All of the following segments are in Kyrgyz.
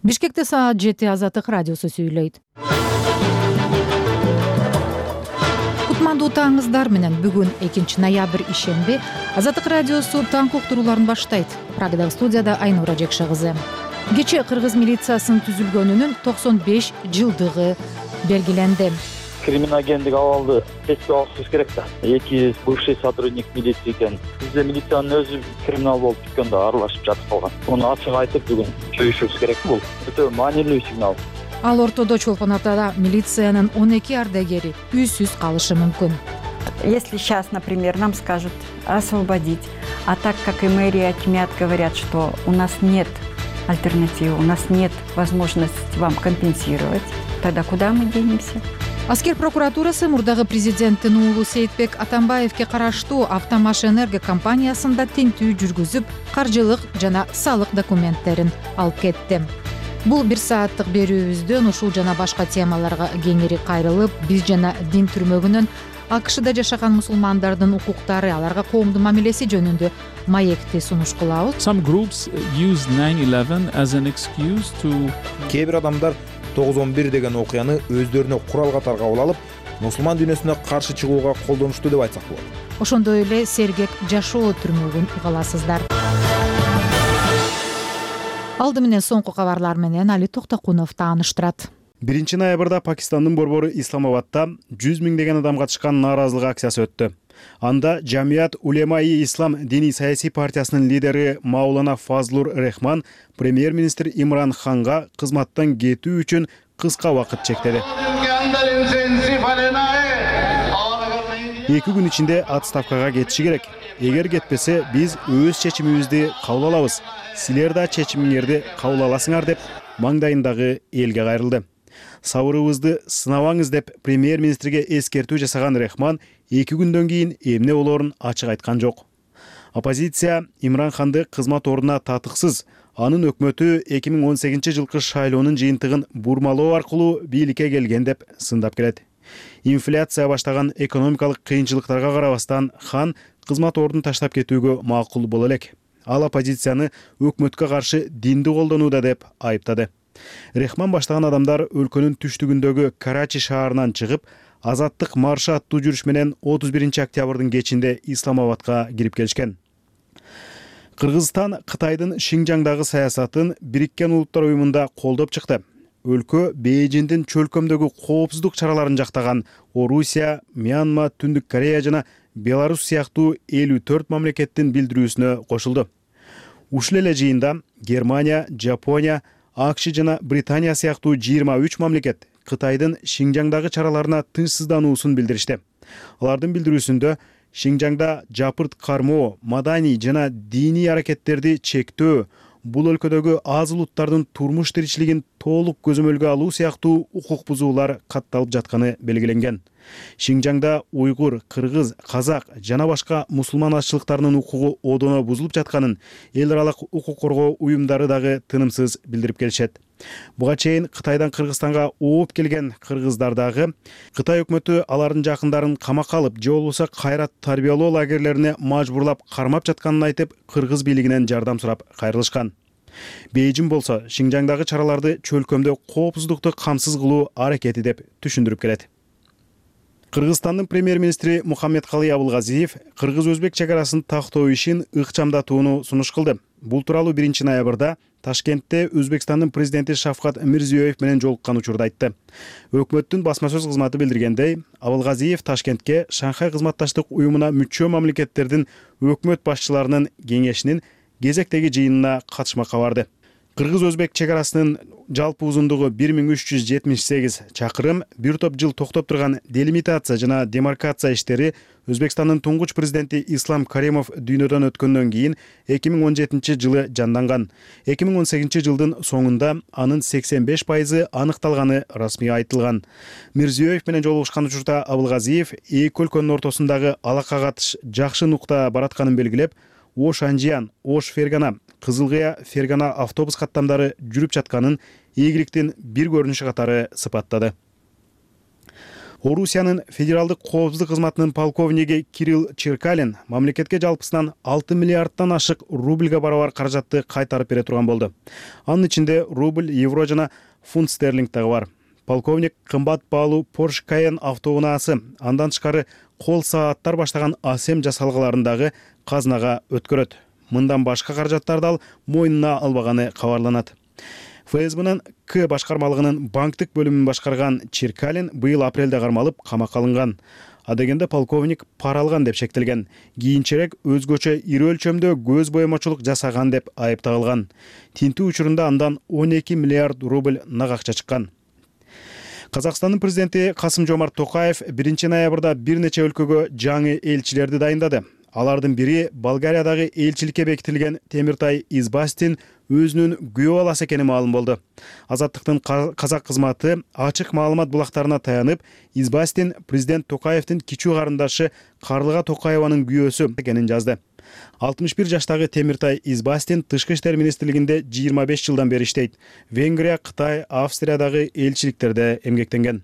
Бишкекте саат 7 Азаттык радиосу сүйлөйт. Кутмандуу таңыңыздар менен бүгүн 2 ноябрь ишемби Азаттык радиосу таңкы уктурууларын баштайт. Прагадагы студияда Айнура Жекше кызы. Кечээ кыргыз милициясынын түзүлгөнүнүн 95 жылдыгы белгиленди. Криминогендик абалды эске алышыбыз керек да. Эки бывший сотрудник милиции экен. Бизде милициянын өзү криминал болуп бүткөндө аралашып жатып калган. Муну ачык айтып бүгүн чөйүшүбүз керек. Бул өтө маанилүү сигнал. Ал ортодо Чолпон атада милициянын 12 ардагери үйсүз калышы мүмкүн. Если сейчас, например, нам скажут освободить, а так как и мэрия тьмят говорят, что у нас нет альтернативы, у нас нет возможности вам компенсировать, тогда куда мы денемся? Аскер прокуратурасы мурдагы президенттин уулу Сейитбек Атамбаевке караштуу Автомаш-Энерго компаниясында тинтүү жүргүзүп, каржылык жана салык документтерин алып кетти. Бул 1 сааттык берүүбүздөн ушул жана башка темаларга кеңири кайрылып, биз жана дин түрмөгүнөн АКШда жашаган мусулмандардын укуктары, аларга коомдун мамилеси жөнүндө маекти сунуш кылабыз. Some groups use 9/11 as an excuse to Кээ бир адамдар 9/11 деген окуяны өздөрүнө курал катары кабыл алып, мусулман дүйнөсүнө каршы чыгууга колдонушту деп айтсак болот. Ошондой эле сергек жашоо түрмөгүн угаласыздар. Алды менен соңку кабарлар менен Али Токтокунов тааныштырат. 1 ноябрда Пакистандын борбору Исламабадда 100 миңдеген адам катышкан нааразылык акциясы өттү. Анда Жамият Улемаи Ислам диний саясий партиясынын лидери Маулана Фазлур Рехман премьер-министр Имран Ханга кызматтан кетүү үчүн кыска убакыт чектеди. 2 күн ичинде отставкага кетиши керек. Эгер кетпесе, биз өз чечимибизди кабыл алабыз. Силер да чечимиңерди кабыл аласыңар деп маңдайындагы элге кайрылды. Сабырыбызды сынабаңыз деп премьер-министрге эскертүү жасаган Рехман 2 күндөн кийин эмне болоорун ачык айткан жок. Оппозиция Имран Ханды кызмат ордуна татыксыз, анын өкмөтү 2018 жылкы шайлоонун жыйынтыгын бурмалоо аркылуу бийликке келген деп сындап келет. Инфляция баштаган экономикалык кыйынчылыктарга карабастан Хан кызмат ордун таштап кетүүгө макул боло элек. Ал оппозицияны өкмөткө каршы динди колдонууда деп айыптады. Рехман баштаган адамдар өлкөнүн түштүгүндөгү Карачи шаарынан чыгып, Азаттык маршы аттуу жүрүш менен 31 октябрдын кечинде Исламабадка кирип келишкен. Кыргызстан Кытайдын Шинжаңдагы саясатын Бириккен Улуттар уюмунда колдоп чыкты. Өлкө Бейжиңдин чөлкөмдөгү коопсуздук чараларын жактаган Орусия, Мьянма, Түндүк Корея жана Беларусь сыяктуу 54 мамлекеттин билдирүүсүнө кошулду. Ушул эле жыйында Германия, Жапония, АКШ жана Британия сыяктуу 23 мамлекет Кытайдын Шинжаңдагы чараларына тынчсыздануусун билдиришти. Алардын билдирүүсүндө Шинжаңда жапырт кармоо, маданий жана диний аракеттерди чектөө, бул өлкөдөгү аз улуттардын турмуш тиричилигин толук көзөмөлгө алуу сыяктуу укук бузуулар катталып жатканы белгиленген. Шинжаңда уйгур, кыргыз, казак жана башка мусулман азчылыктарынын укугу одоно бузулуп жатканын эл аралык укук коргоо уюмдары дагы тынымсыз билдирип келишет. Буга чейин Кытайдан Кыргызстанга ооп келген кыргыздар дагы Кытай өкмөтү алардын жакындарын камакка алып, же болбосо кайрат тарбиялоо лагерлерине мажбурлап кармап жатканын айтып, кыргыз бийлигинен жардам сурап кайрылышкан. Бейжиң болсо Шинжаңдагы чараларды чөлкөмдө коопсуздукту камсыз кылуу аракети деп түшүндүрүп келет. Кыргызстандын премьер-министри Мухаммедкалый Абылгазиев кыргыз-өзбек чек арасын тактоо ишин ыкчамдатууну сунуш кылды. Бул тууралуу 1 ноябрда Ташкентте Өзбекстандын президенти Шавкат Мирзиёев менен жолуккан учурда айтты. Өкмөттүн басма сөз кызматы билдиргендей, Абылгазиев Ташкентке Шанхай кызматташтык уюмуна мүчө мамлекеттердин өкмөт башчыларынын кеңешинин кезектеги жыйынына катышмакка барды. Кыргыз-өзбек чек арасынын жалпы узундугу 1378 чакырым, бир топ жыл токтоп турган делимитация жана демаркация иштери Өзбекстандын туңгуч президенти Ислам Каримов дүйнөдөн өткөндөн кийин 2017 жылы жанданган. 2018 жылдын соңунда анын 85% аныкталганы расмий айтылган. Мирзиёев менен жолугушкан учурда Абылгазиев эки өлкөнүн ортосундагы алака катыш жакшы нукта баратканын белгилеп, Ош-Анжиян, Ош-Фергана, Кызылгыя, Фергана автобус каттамдары жүрүп жатканын ийгиликтин бир көрүнүшү катары сыпаттады. Орусиянын федералдык коопсуздук кызматынын полковниги Кирилл Черкалин мамлекетке жалпысынан 6 миллиардтан ашык рубльга барабар каражатты кайтарып бере турган болду. Анын ичинде рубль, евро жана фунт стерлинг дагы бар. Полковник кымбат баалуу Porsche Cayenne автоунаасы, андан тышкары кол сааттар баштаган асем жасалгаларын дагы казынага өткөрөт. Мындан башка каражаттарды ал мойнуна албаганы кабарланат. ФСБнын К башкармалыгынын банктык бөлүмүн башкарган Черкалин быйыл апрелде кармалып камакка алынган. Адегенде полковник пара алган деп шектелген. Кийинчерээк өзгөчө ири өлчөмдө көз боемочулук жасаган деп айыпталган. Тинтүү учурунда андан 12 миллиард рубль нак акча чыккан. Казакстандын президенти Касым-Жомарт Токаев 1 ноябрда бир нече өлкөгө жаңы элчилерди дайындады. Алардын бири Болгариядагы элчиликке бекитилген Темиртай Избастин өзүнүн күйөө баласы экени маалым болду. Азаттыктын казак кызматы ачык маалымат булактарына таянып, Избастин президент Токаевдин кичүү карындашы Карлыга Токаеванын күйөөсү экенин жазды. 61 жаштагы Темиртай Избастин Тышкы иштер министрлигинде 25 жылдан бери иштейт. Венгрия, Кытай, Австриядагы элчиликтерде эмгектенген.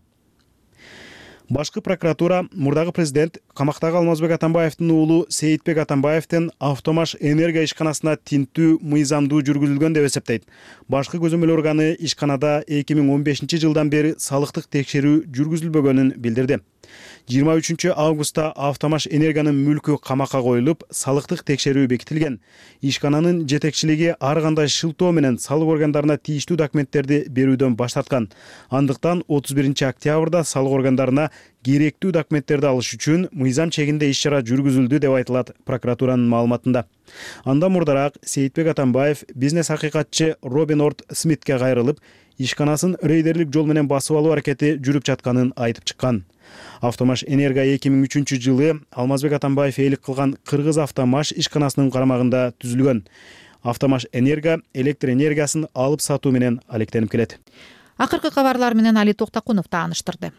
Башкы прокуратура мурдагы президент камактагы Алмазбек Атамбаевдин уулу Сейитбек Атамбаевдин Автомаш энергия ишканасына тинтүү мыйзамдуу жүргүзүлгөн деп эсептейт. Башкы көзөмөл органы ишканада 2015 жылдан бери салыктык текшерүү жүргүзүлбөгөнүн билдирди. 23 августта Автомаш энергиянын мүлкү камакка коюлуп, салыктык текшерүү бекитилген. Ишкананын жетекчилиги ар кандай шылтоо менен салык органдарына тийиштүү документтерди берүүдөн баш тарткан. Андыктан 31 октябрда салык органдарына керектүү документтерди алыш үчүн мыйзам чегинде иш-чара жүргүзүлдү деп айтылат прокуратуранын маалыматында. Андан мурдараак Сейитбек Атамбаев бизнес акыйкатчы Робин Орд Смитке кайрылып, ишканасын рейдерлик жол менен басып алуу аракети жүрүп жатканын айтып чыккан. Автомаш энергия 2003 жылы Алмазбек Атамбаев ээлик кылган Кыргыз Автомаш ишканасынын карамагында түзүлгөн. Автомаш энергия электр энергиясын алып сатуу менен алектенип келет. Акыркы кабарлар менен Али Токтакунов тааныштырды.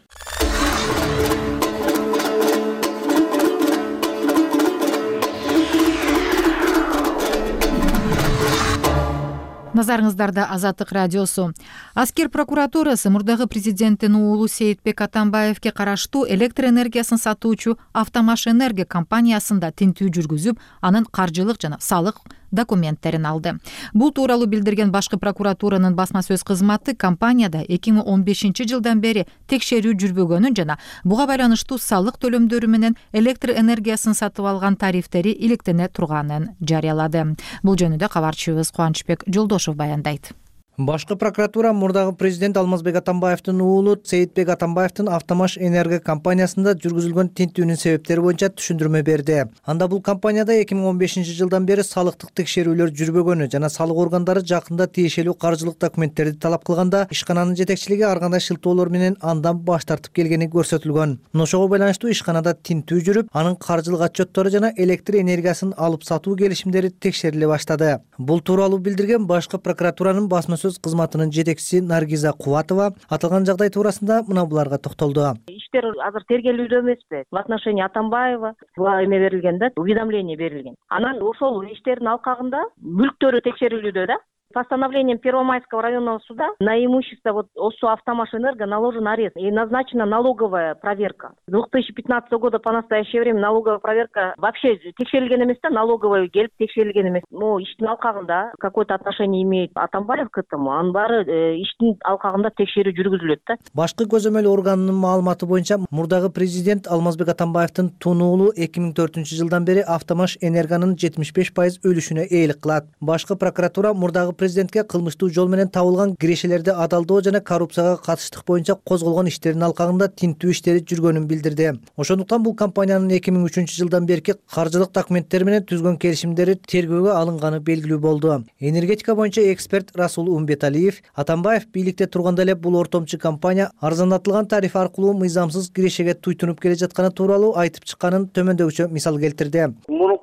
Назарыңыздарда Азаттык радиосу. Аскер прокуратурасы мурдагы президенттин уулу Сейитбек Атамбаевке караштуу электр энергиясын сатуучу Автомаш энергия компаниясында тинтүү жүргүзүп, анын каржылык жана салык документтерин алды. Бул тууралуу билдирген башкы прокуратуранын басма сөз кызматы компанияда 2015 жылдан бери текшерүү жүрбөгөнүн жана буга байланыштуу салык төлөмдөрү менен электр энергиясын сатып алган тарифтери иликтене турганын жарыялады. Бул жөнүндө кабарчыбыз Кубанычбек Жолдошов баяндайт. Башкы прокуратура мурдагы президент Алмазбек Атамбаевдин уулу Сейитбек Атамбаевдин Автомаш энергия компаниясында жүргүзүлгөн тинтүүнүн себептери боюнча түшүндүрмө берди. Анда бул компанияда 2015 жылдан бери салыктык текшерүүлөр жүрбөгөнү жана салык органдары жакында тиешелүү каржылык документтерди талап кылганда ишкананын жетекчилиги ар кандай шылтоолор менен андан баш тартып келгени көрсөтүлгөн. Ошого байланыштуу ишканада тинтүү жүрүп, анын каржылык отчеттору жана электр энергиясын алып сатуу келишимдери текшериле баштады. Бул тууралуу билдирген башкы прокуратуранын басма сөз кызматынын жетекчиси Наргиза Кубатова аталган жагдай туурасында мына буларга токтолду. Иштер азыр тергелүүдө эмеспи? В отношении Атамбаева эме берилген да, уведомление берилген. Анан ошол иштердин алкагында мүлктөрү текшерилүүдө да. Постановлением Первомайского районного суда на имущество ОСО «Автомаш Энерго» наложен арест и назначена налоговая проверка. С 2015 года по настоящее время налоговая проверка вообще текшерилген эмес да, налоговая келип текшерилген эмес. Но иштин алкагында какое-то отношение имеет Атамбаев к этому, анын баары иштин алкагында текшерүү жүргүзүлөт да. Башкы көзөмөл органынын маалыматы боюнча мурдагы президент Алмазбек Атамбаевдин тун уулу 2004 жылдан бери Автомаш Энергиянын 75% өлүшүнө ээлик кылат. Башкы прокуратура мурдагы президентке кылмыштуу жол менен табылган кирешелерди адалдоо жана коррупцияга катыштык боюнча козголгон иштердин алкагында тинтүү иштери жүргөнүн билдирди. Ошондуктан бул компаниянын 2003 жылдан берки каржылык документтери менен түзгөн келишимдери тергөөгө алынганы белгилүү болду. Энергетика боюнча эксперт Расул Умбеталиев Атамбаев бийликте турганда эле бул ортомчу компания арзандатылган тариф аркылуу мыйзамсыз кирешеге туйтунуп келе жатканы тууралуу айтып чыкканын төмөндөгүчө мисал келтирди. Мурунку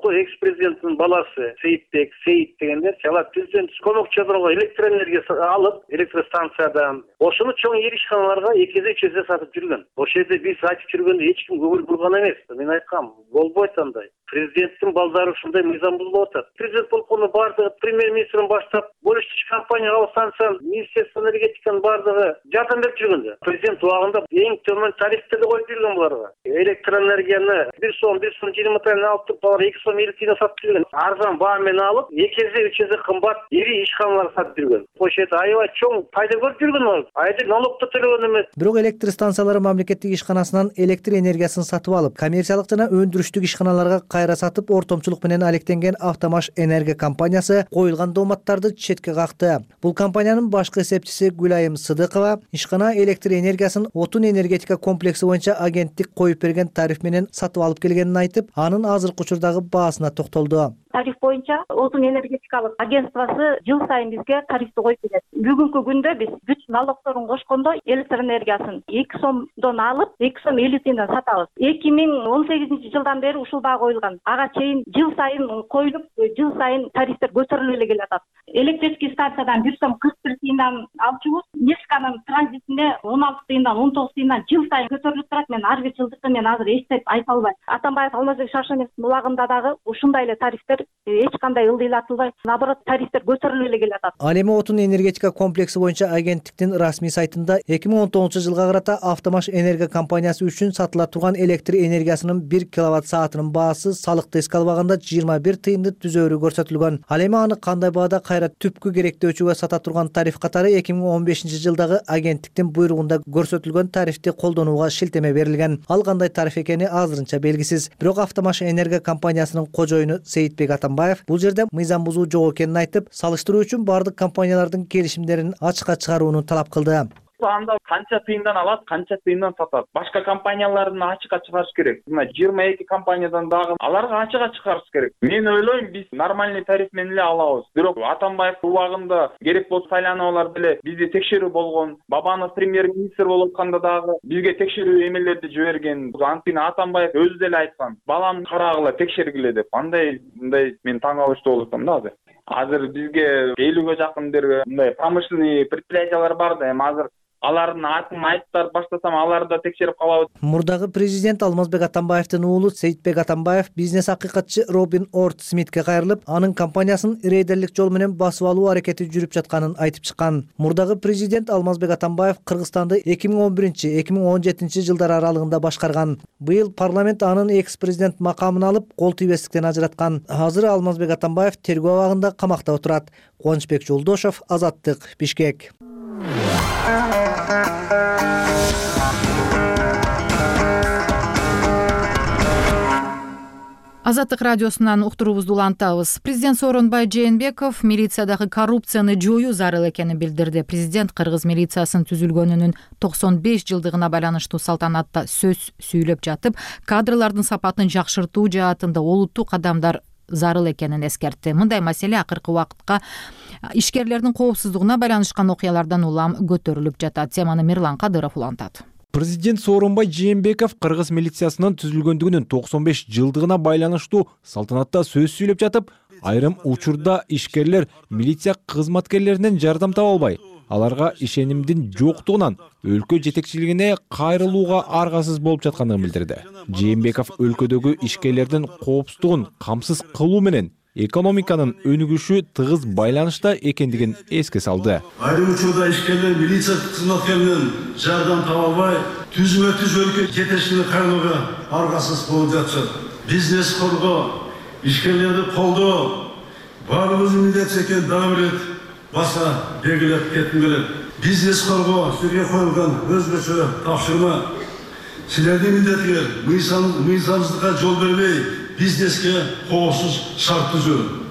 мурунку экс президенттин баласы Сейитбек, Сейит дегендер алар президент көмөкчүлөргө электроэнергия алып, электростанциядан ошону чоң ишканаларга 2-3 эсе сатып жүргөн. Ошол жерде биз айтып жүргөндө эч ким көңүл бурган эмес. Мен айткам, болбойт андай. Президенттин балдары ушундай мыйзам бузулуп атат. Президент болгону бардыгы премьер-министрден баштап, бөлүштүрүч компанияга станцияны, министерство энергетиканын бардыгы жардам берип жүргөндө. Президент убагында эң төмөн тарифтерди коюп жүргөн буларга. Электроэнергияны 1 сом 20 тиен алып туруп, алар 2 сом 50 тиен сатып жүргөн. Арзан баа менен алып, 2 эсе 3 эсе кымбат ири ишканалар сатып жүргөн. Ошол жерде аябай чоң пайда көрүп жүргөн алар. Айда налог да төлөгөн эмес. Бирок электр станциялары мамлекеттик ишканасынан электр энергиясын сатып алып, коммерциялык жана өндүрүштүк ишканаларга кайра сатып, ортомчулук менен алектенген Автомаш энергия компаниясы коюлган дооматтарды четке какты. Бул компаниянын башкы эсепчиси Гүлайым Сыдыкова ишкана электр энергиясын отун энергетика комплекси боюнча агенттик коюп берген тариф менен сатып алып келгенин айтып, анын азыркы учурдагы баасына токтолду. Тариф боюнча отун энергетикалык агентствосы жыл сайын бизге тарифти коюп берет. Бүгүнкү күндө биз бүт налогдорун кошкондо электр энергиясын 2 сомдон алып, 2 сом 50 тиенден сатабыз. 2018-жылдан бери ушул баа коюлган. Ага чейин жыл сайын коюлуп, жыл сайын тарифтер көтөрүлүп эле келатат. Электрический станциядан 1 сом 41 тиенден алчубуз. Нефтканын транзитине 16 тиенден 19 тиенден жыл сайын көтөрүлүп турат. Мен ар бир жылдыкты мен азыр эстеп айта албайм. Атамбаев Алмазбек Шаршемовдун убагында дагы ушундай эле тарифтер эч кандай ылдыйлатылбай, наоборот тарифтер көтөрүлүп эле келатат. Ал эми отун энергетика комплекси боюнча агенттиктин расмий сайтында 2019-жылга карата Автомаш энергия компаниясы үчүн сатыла турган электр энергиясынын 1 киловатт саатынын баасы салыкты эске албаганда 21 тыйынды түзөөрү көрсөтүлгөн. Ал эми аны кандай баада кайра түпкү керектөөчүгө сата турган тариф катары 2015-жылдагы агенттиктин буйругунда көрсөтүлгөн тарифти колдонууга шилтеме берилген. Ал кандай тариф экени азырынча белгисиз. Бирок Автомаш энергия компаниясынын кожоюну Сейитбек Атамбаев бул жерде мыйзам бузуу жок экенин айтып, салыштыруу үчүн бардык компаниялардын келишимдерин ачыкка чыгарууну талап кылды. Анда канча тыйындан алат, канча тыйындан сатат. Башка компаниялардын ачыкка чыгарыш керек. Мына 22 компаниядан дагы аларга ачыкка чыгарыш керек. Мен ойлойм, биз нормальный тариф менен эле алабыз. Бирок Атамбаев убагында керек болсо сайлануулар деле бизди текшерүү болгон. Бабанов премьер-министр болуп атканда дагы бизге текшерүү эмелерди жиберген. Антин Атамбаев өзү деле айткан, балам карагыла, текшергиле деп. Андай мен таң калыштуу болуп атам да азыр. Азыр бизге 50ге жакын мындай промышленный предприятиялар бар да, эми азыр алардын атын айтып баштасам, аларды да текшерип калабыз. Мурдагы президент Алмазбек Атамбаевдин уулу Сейитбек Атамбаев бизнес акыйкатчы Робин Орт Смитке кайрылып, анын компаниясын рейдерлик жол менен басып алуу аракети жүрүп жатканын айтып чыккан. Мурдагы президент Алмазбек Атамбаев Кыргызстанды 2011-2017 жылдар аралыгында башкарган. Быйыл парламент анын экс-президент макамын алып, кол тийбестиктен ажыраткан. Азыр Алмазбек Атамбаев тергөө абагында камакта отурат. Кубанычбек Жолдошов, Азаттык, Бишкек. Азаттык радиосунан уктуруубузду улантабыз. Президент Сооронбай Жээнбеков милициядагы коррупцияны жоюу зарыл экенин билдирди. Президент кыргыз милициясынын түзүлгөнүнүн 95 жылдыгына байланыштуу салтанатта сөз сүйлөп жатып, кадрлардын сапатын жакшыртуу жаатында олуттуу кадамдар зарыл экенин эскертти. Мындай маселе акыркы убакытка ишкерлердин коопсуздугуна байланышкан окуялардан улам көтөрүлүп жатат. Теманы Мирлан Кадыров улантат. Президент Сооронбай Жээнбеков кыргыз милициясынын түзүлгөндүгүнүн 95 жылдыгына байланыштуу салтанатта сөз сүйлөп жатып, айрым учурда ишкерлер милиция кызматкерлеринен жардам таба албай, аларга ишенимдин жоктугунан өлкө жетекчилигине кайрылууга аргасыз болуп жатканын билдирди. Жээнбеков өлкөдөгү ишкерлердин коопсуздугун камсыз кылуу менен экономиканын өнүгүшү тыгыз байланышта экендигин эске салды. Айрым учурда ишкерлер милиция кызматкерлеринен жардам таба албай, түзмө-түз өлкө жетекчилигине кайрылууга аргасыз болуп жатышат. Бизнес коргоо, ишкерлерди колдоо баарыбыздын милдет экенин дагы бир баса белгилеп кетким келет. Бизнес коргоо силерге коюлган өзгөчө тапшырма. Силердин милдетиңер мыйзамсыздыкка жол бербей, бизнеске коопсуз шарт түзүү.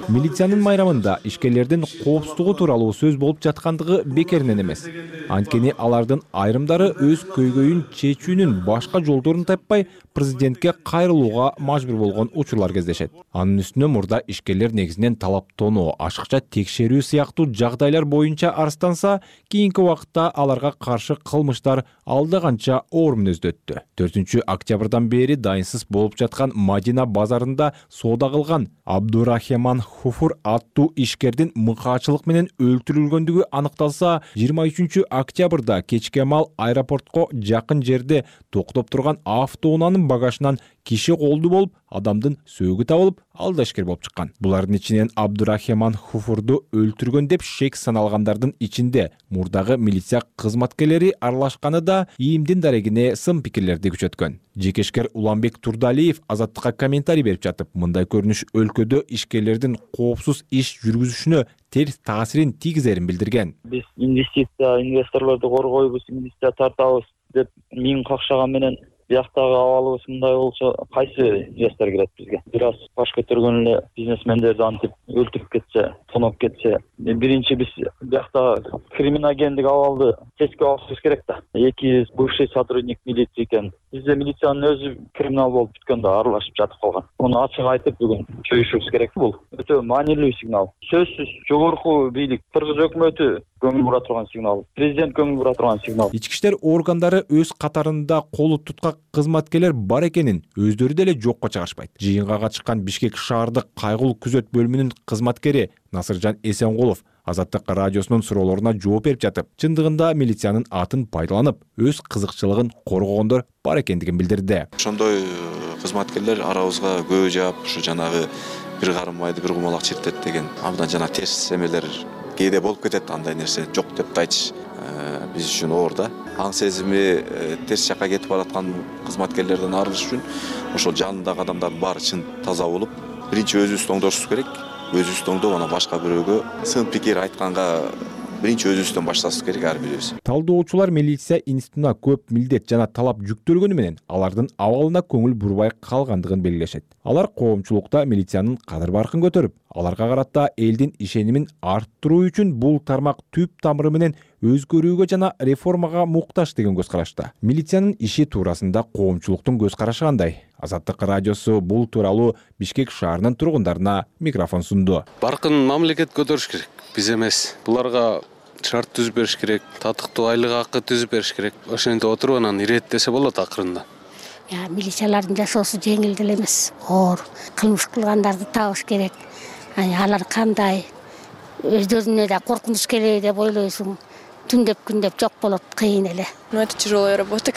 Милициянын майрамында ишкерлердин коопсуздугу тууралуу сөз болуп жаткандыгы бекеринен эмес. Анткени алардын айрымдары өз көйгөйүн чечүүнүн башка жолдорун таппай президентке кайрылууга мажбур болгон учурлар кездешет. Анын үстүнө мурда ишкерлер негизинен талаптонуу, ашыкча текшерүү сыяктуу жагдайлар боюнча арызданса, кийинки убакытта аларга каршы кылмыштар алда канча оор мүнөздө өттү. 4 октябрдан бери дайынсыз болуп жаткан Мадина базарында соода кылган Абдурахман Хуфур аттуу ишкердин мыкаачылык менен өлтүрүлгөндүгү аныкталса, 23 октябрда кечке мал аэропортко жакын жерде токтоп турган автоунаанын багажынан киши колду болуп, адамдын сөөгү табылып, ал да ишкер болуп чыккан. Булардын ичинен Абдурахман Хуфурду өлтүргөн деп шек саналгандардын ичинде мурдагы милиция кызматкерлери аралашканы да ийимдин дарегине сын пикирлерди күчөткөн. Жекешкер Уланбек Турдалиев Азаттыкка комментарий берип жатып, мындай көрүнүш өлкөдө ишкерлердин коопсуз иш жүргүзүшүнө терс таасирин тийгизерин билдирген. Биз инвесторлорду коргойбуз, инвестиция тартабыз деп миң какшаган менен бияктагы абалыбыз мындай болсо кайсы жастар кирет бизге? Бир аз баш көтөргөн эле бизнесмендерди антип өлтүрүп кетсе, тоноп кетсе, биринчи биз биякта криминогендик абалды тескиге алышыбыз керек да. Эки бывший сотрудник милиции экен. Бизде милициянын өзү криминал болуп бүткөндө аралашып жатып калган. Муну ачык айтып бүгүн чөйүшүбүз керек. Бул өтө маанилүү сигнал. Сөзсүз жогорку бийлик, кыргыз өкмөтү көңүл бура турган сигнал, президент көңүл бура турган сигнал. Ички иштер органдары өз катарында колу туткак кызматкерлер бар экенин өздөрү деле жокко чыгарышпайт. Жыйынга катышкан Бишкек шаардык кайгылуу күзөт бөлүмүнүн кызматкери Насыржан Эсенкулов Азаттык радиосунун суроолоруна жооп берип жатып, чындыгында милициянын атын пайдаланып, өз кызыкчылыгын коргогондор бар экендигин билдирди. Ошондой кызматкерлер арабызга көбү жаап, ушу жанагы бир карым майды бир кумалак чиртет деген абдан жана терс эмелер кээде болуп кетет. Андай нерсе жок деп айтыш биз үчүн оор да. Аң сезими терс жакка кетип бараткан кызматкерлерден арылыш үчүн ошол жанындагы адамдардын баары чын таза болуп, биринчи өзүбүздү оңдошубуз керек. Өзүбүздү оңдоп, анан башка бирөөгө сын пикир айтканга биринчи өзүбүздөн башташыбыз керек ар бирибиз. Талдоочулар милиция институтуна көп милдет жана талап жүктөлгөнү менен алардын абалына көңүл бурбай калгандыгын белгилешет. Алар коомчулукта милициянын кадыр-баркын көтөрүп, аларга карата элдин ишенимин арттыруу үчүн бул тармак түп тамыры менен өзгөрүүгө жана реформага муктаж деген көз карашта. Милициянын иши туурасында коомчулуктун көз карашы кандай? Азаттык радиосу бул тууралуу Бишкек шаарынын тургундарына микрофон сунду. Баркын мамлекет көтөрүш керек, биз эмес. Буларга шарт түзүп бериш керек, татыктуу айлык акы түзүп бериш керек. Ошентип отуруп анан иреттесе болот акырында. Милициялардын жашоосу жеңил деле эмес, оор. Кылмыш кылгандарды табыш керек. Алар кандай өздөрүнө да коркунуч керек деп ойлойсуң. Түндөп күндөп жок болот, кыйын эле. Это тяжелая работа,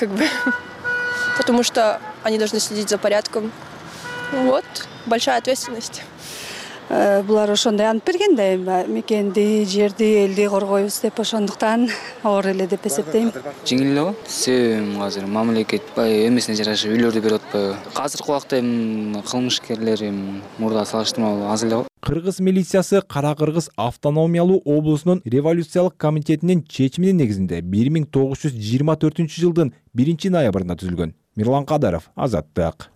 потому что они должны следить за порядком. Вот, большая ответственность. Булар ошондой ант берген да, мекенди, жерди, элди коргойбуз деп ошондуктан оор эле деп эсептейм. Жеңил эле болот. Себеби азыр мамлекет эмесине жараша үйлөрдү берип атпайбы. Азыркы убакта кылмышкерлер мурда салыштырмалуу аз эле болот. Кыргыз милициясы Кара Кыргыз автономиялуу облусунун революциялык комитетинин чечиминин негизинде 1924 жылдын 1 ноябрында түзүлгөн. Мирлан Кадаров, Азаттык.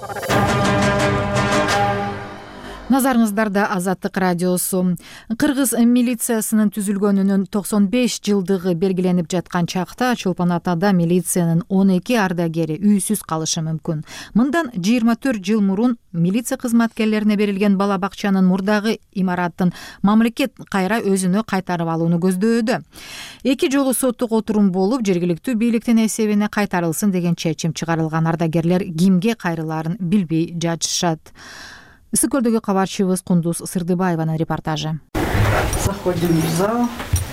Назарыңыздарда Азаттык радиосу. Кыргыз милициясынын түзүлгөнүнүн 95 жылдыгы белгиленип жаткан чакта Чолпон Атада милициянын 12 ардагери үйсүз калышы мүмкүн. Мындан 24 жыл мурун милиция кызматкерлерине берилген бала бакчанын мурдагы имараттын мамлекет кайра өзүнө кайтарып алууну көздөдү. 2 жолу соттук отурум болуп, жергиликтүү бийликтин эсебине кайтарылсын деген чечим чыгарылган. Ардагерлер кимге кайрылаарын билбей жатышат. Ысык көлдөгү кабарчыбыз Кундуз Сырдыбаеванын репортажы. Заходим в зал.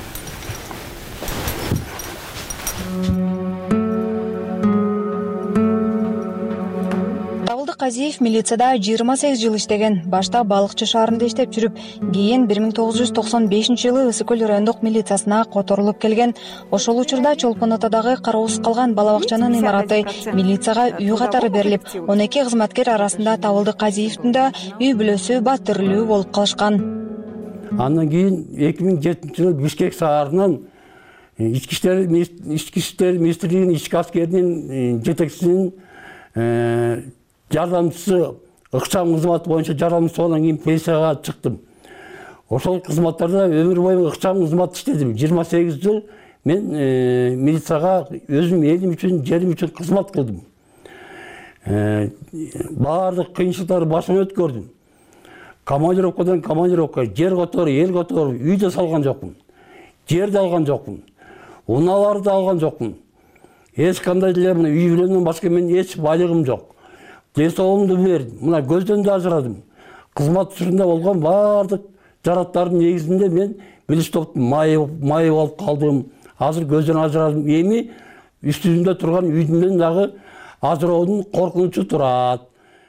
Казиев милицияда 28 жыл иштеген. Башта балыкчы шаарында иштеп жүрүп, кийин 1995 жылы Ысык көл райондук милициясына которулуп келген. Ошол учурда Чолпон Атадагы кароосуз калган бала бакчанын имараты милицияга үй катары берилип, 12 кызматкер арасында Табылды Казиевдин да үй бүлөсү Батырлүү болуп калышкан. Андан кийин 2007 жылы Бишкек шаарынын ички иштер министрлигинин ички аскеринин жетекчисинин жардамчысы ыкчам кызматы боюнча жардамчысы болгондон кийин пенсияга чыктым. ошол кызматтарда өмүр бою ыкчам кызмат иштедим. 28 жыл мен милицияга өзүм элим үчүн, жерим үчүн кызмат кылдым. Баардык кыйынчылыктарды башыман өткөрдүм. Командировкадан командировка, жер которуп, эл которуп, үйдө салган жокмун. Жерди алган жокмун. Унааларды алган жокмун. Эч кандай деле мына үй бүлөмдөн башка менин эч байлыгым жок. Десоомду бердим. Мына көздөн да ажырадым. Кызмат учурунда болгон баардык жараттардын негизинде мен билиш топтун майы болуп калдым. Азыр көздөн ажырадым. Эми үстүмдө турган үйдүндөн дагы ажыроодун коркунучу турат.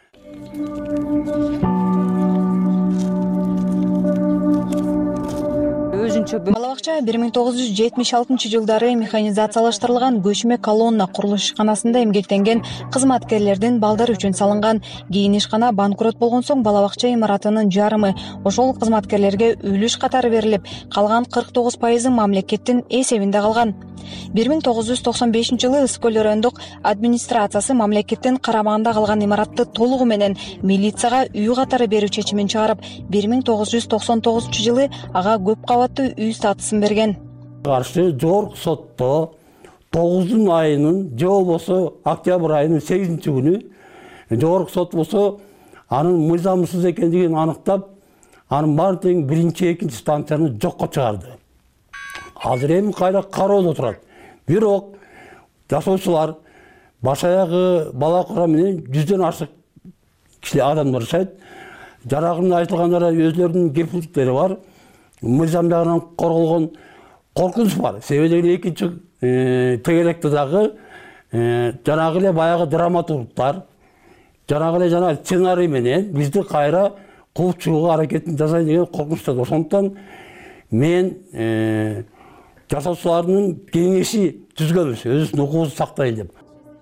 Бала бакча 1976 жылдары механизациялаштырылган көчмө колонна курулуш ишканасында эмгектенген кызматкерлердин балдары үчүн салынган. Кийин ишкана банкрот болгон соң бала бакча имаратынын жарымы ошол кызматкерлерге үлүш катары берилип, калган 49% мамлекеттин эсебинде калган. 1995 жылы Ысык-Көл райондук администрациясы мамлекеттин карамагында калган имаратты толугу менен милицияга үй катары берүү чечимин чыгарып, 1999 жылы ага көп кабаттуу үй статусун берген. Каршы жогорку сотто 9 айынын же болбосо октябрь айынын 8-күнү жогорку сот болсо анын мыйзамсыз экендигин аныктап, анын баары тең 1-2 станцияны жокко чыгарды. Азыр эми кайра кароодо турат. Бирок жашоочулар баш аягы бала кура менен 100дөн ашык киши адамдар жашайт. Жарагында айтылгандары өзлөрүнүн кепилдиктери бар. Мыйзамдарынан корголгон коркунуч бар. Себеби экинчи тегеректе дагы жанагы эле баягы драматургтар, жанагы эле жана сценарий менен бизди кайра кууп чыгууга аракетин жасайт деген коркунучта. Ошондуктан мен жашоочулардын кеңеши түзгөнбүз, өзүнүн укугун сактайын деп.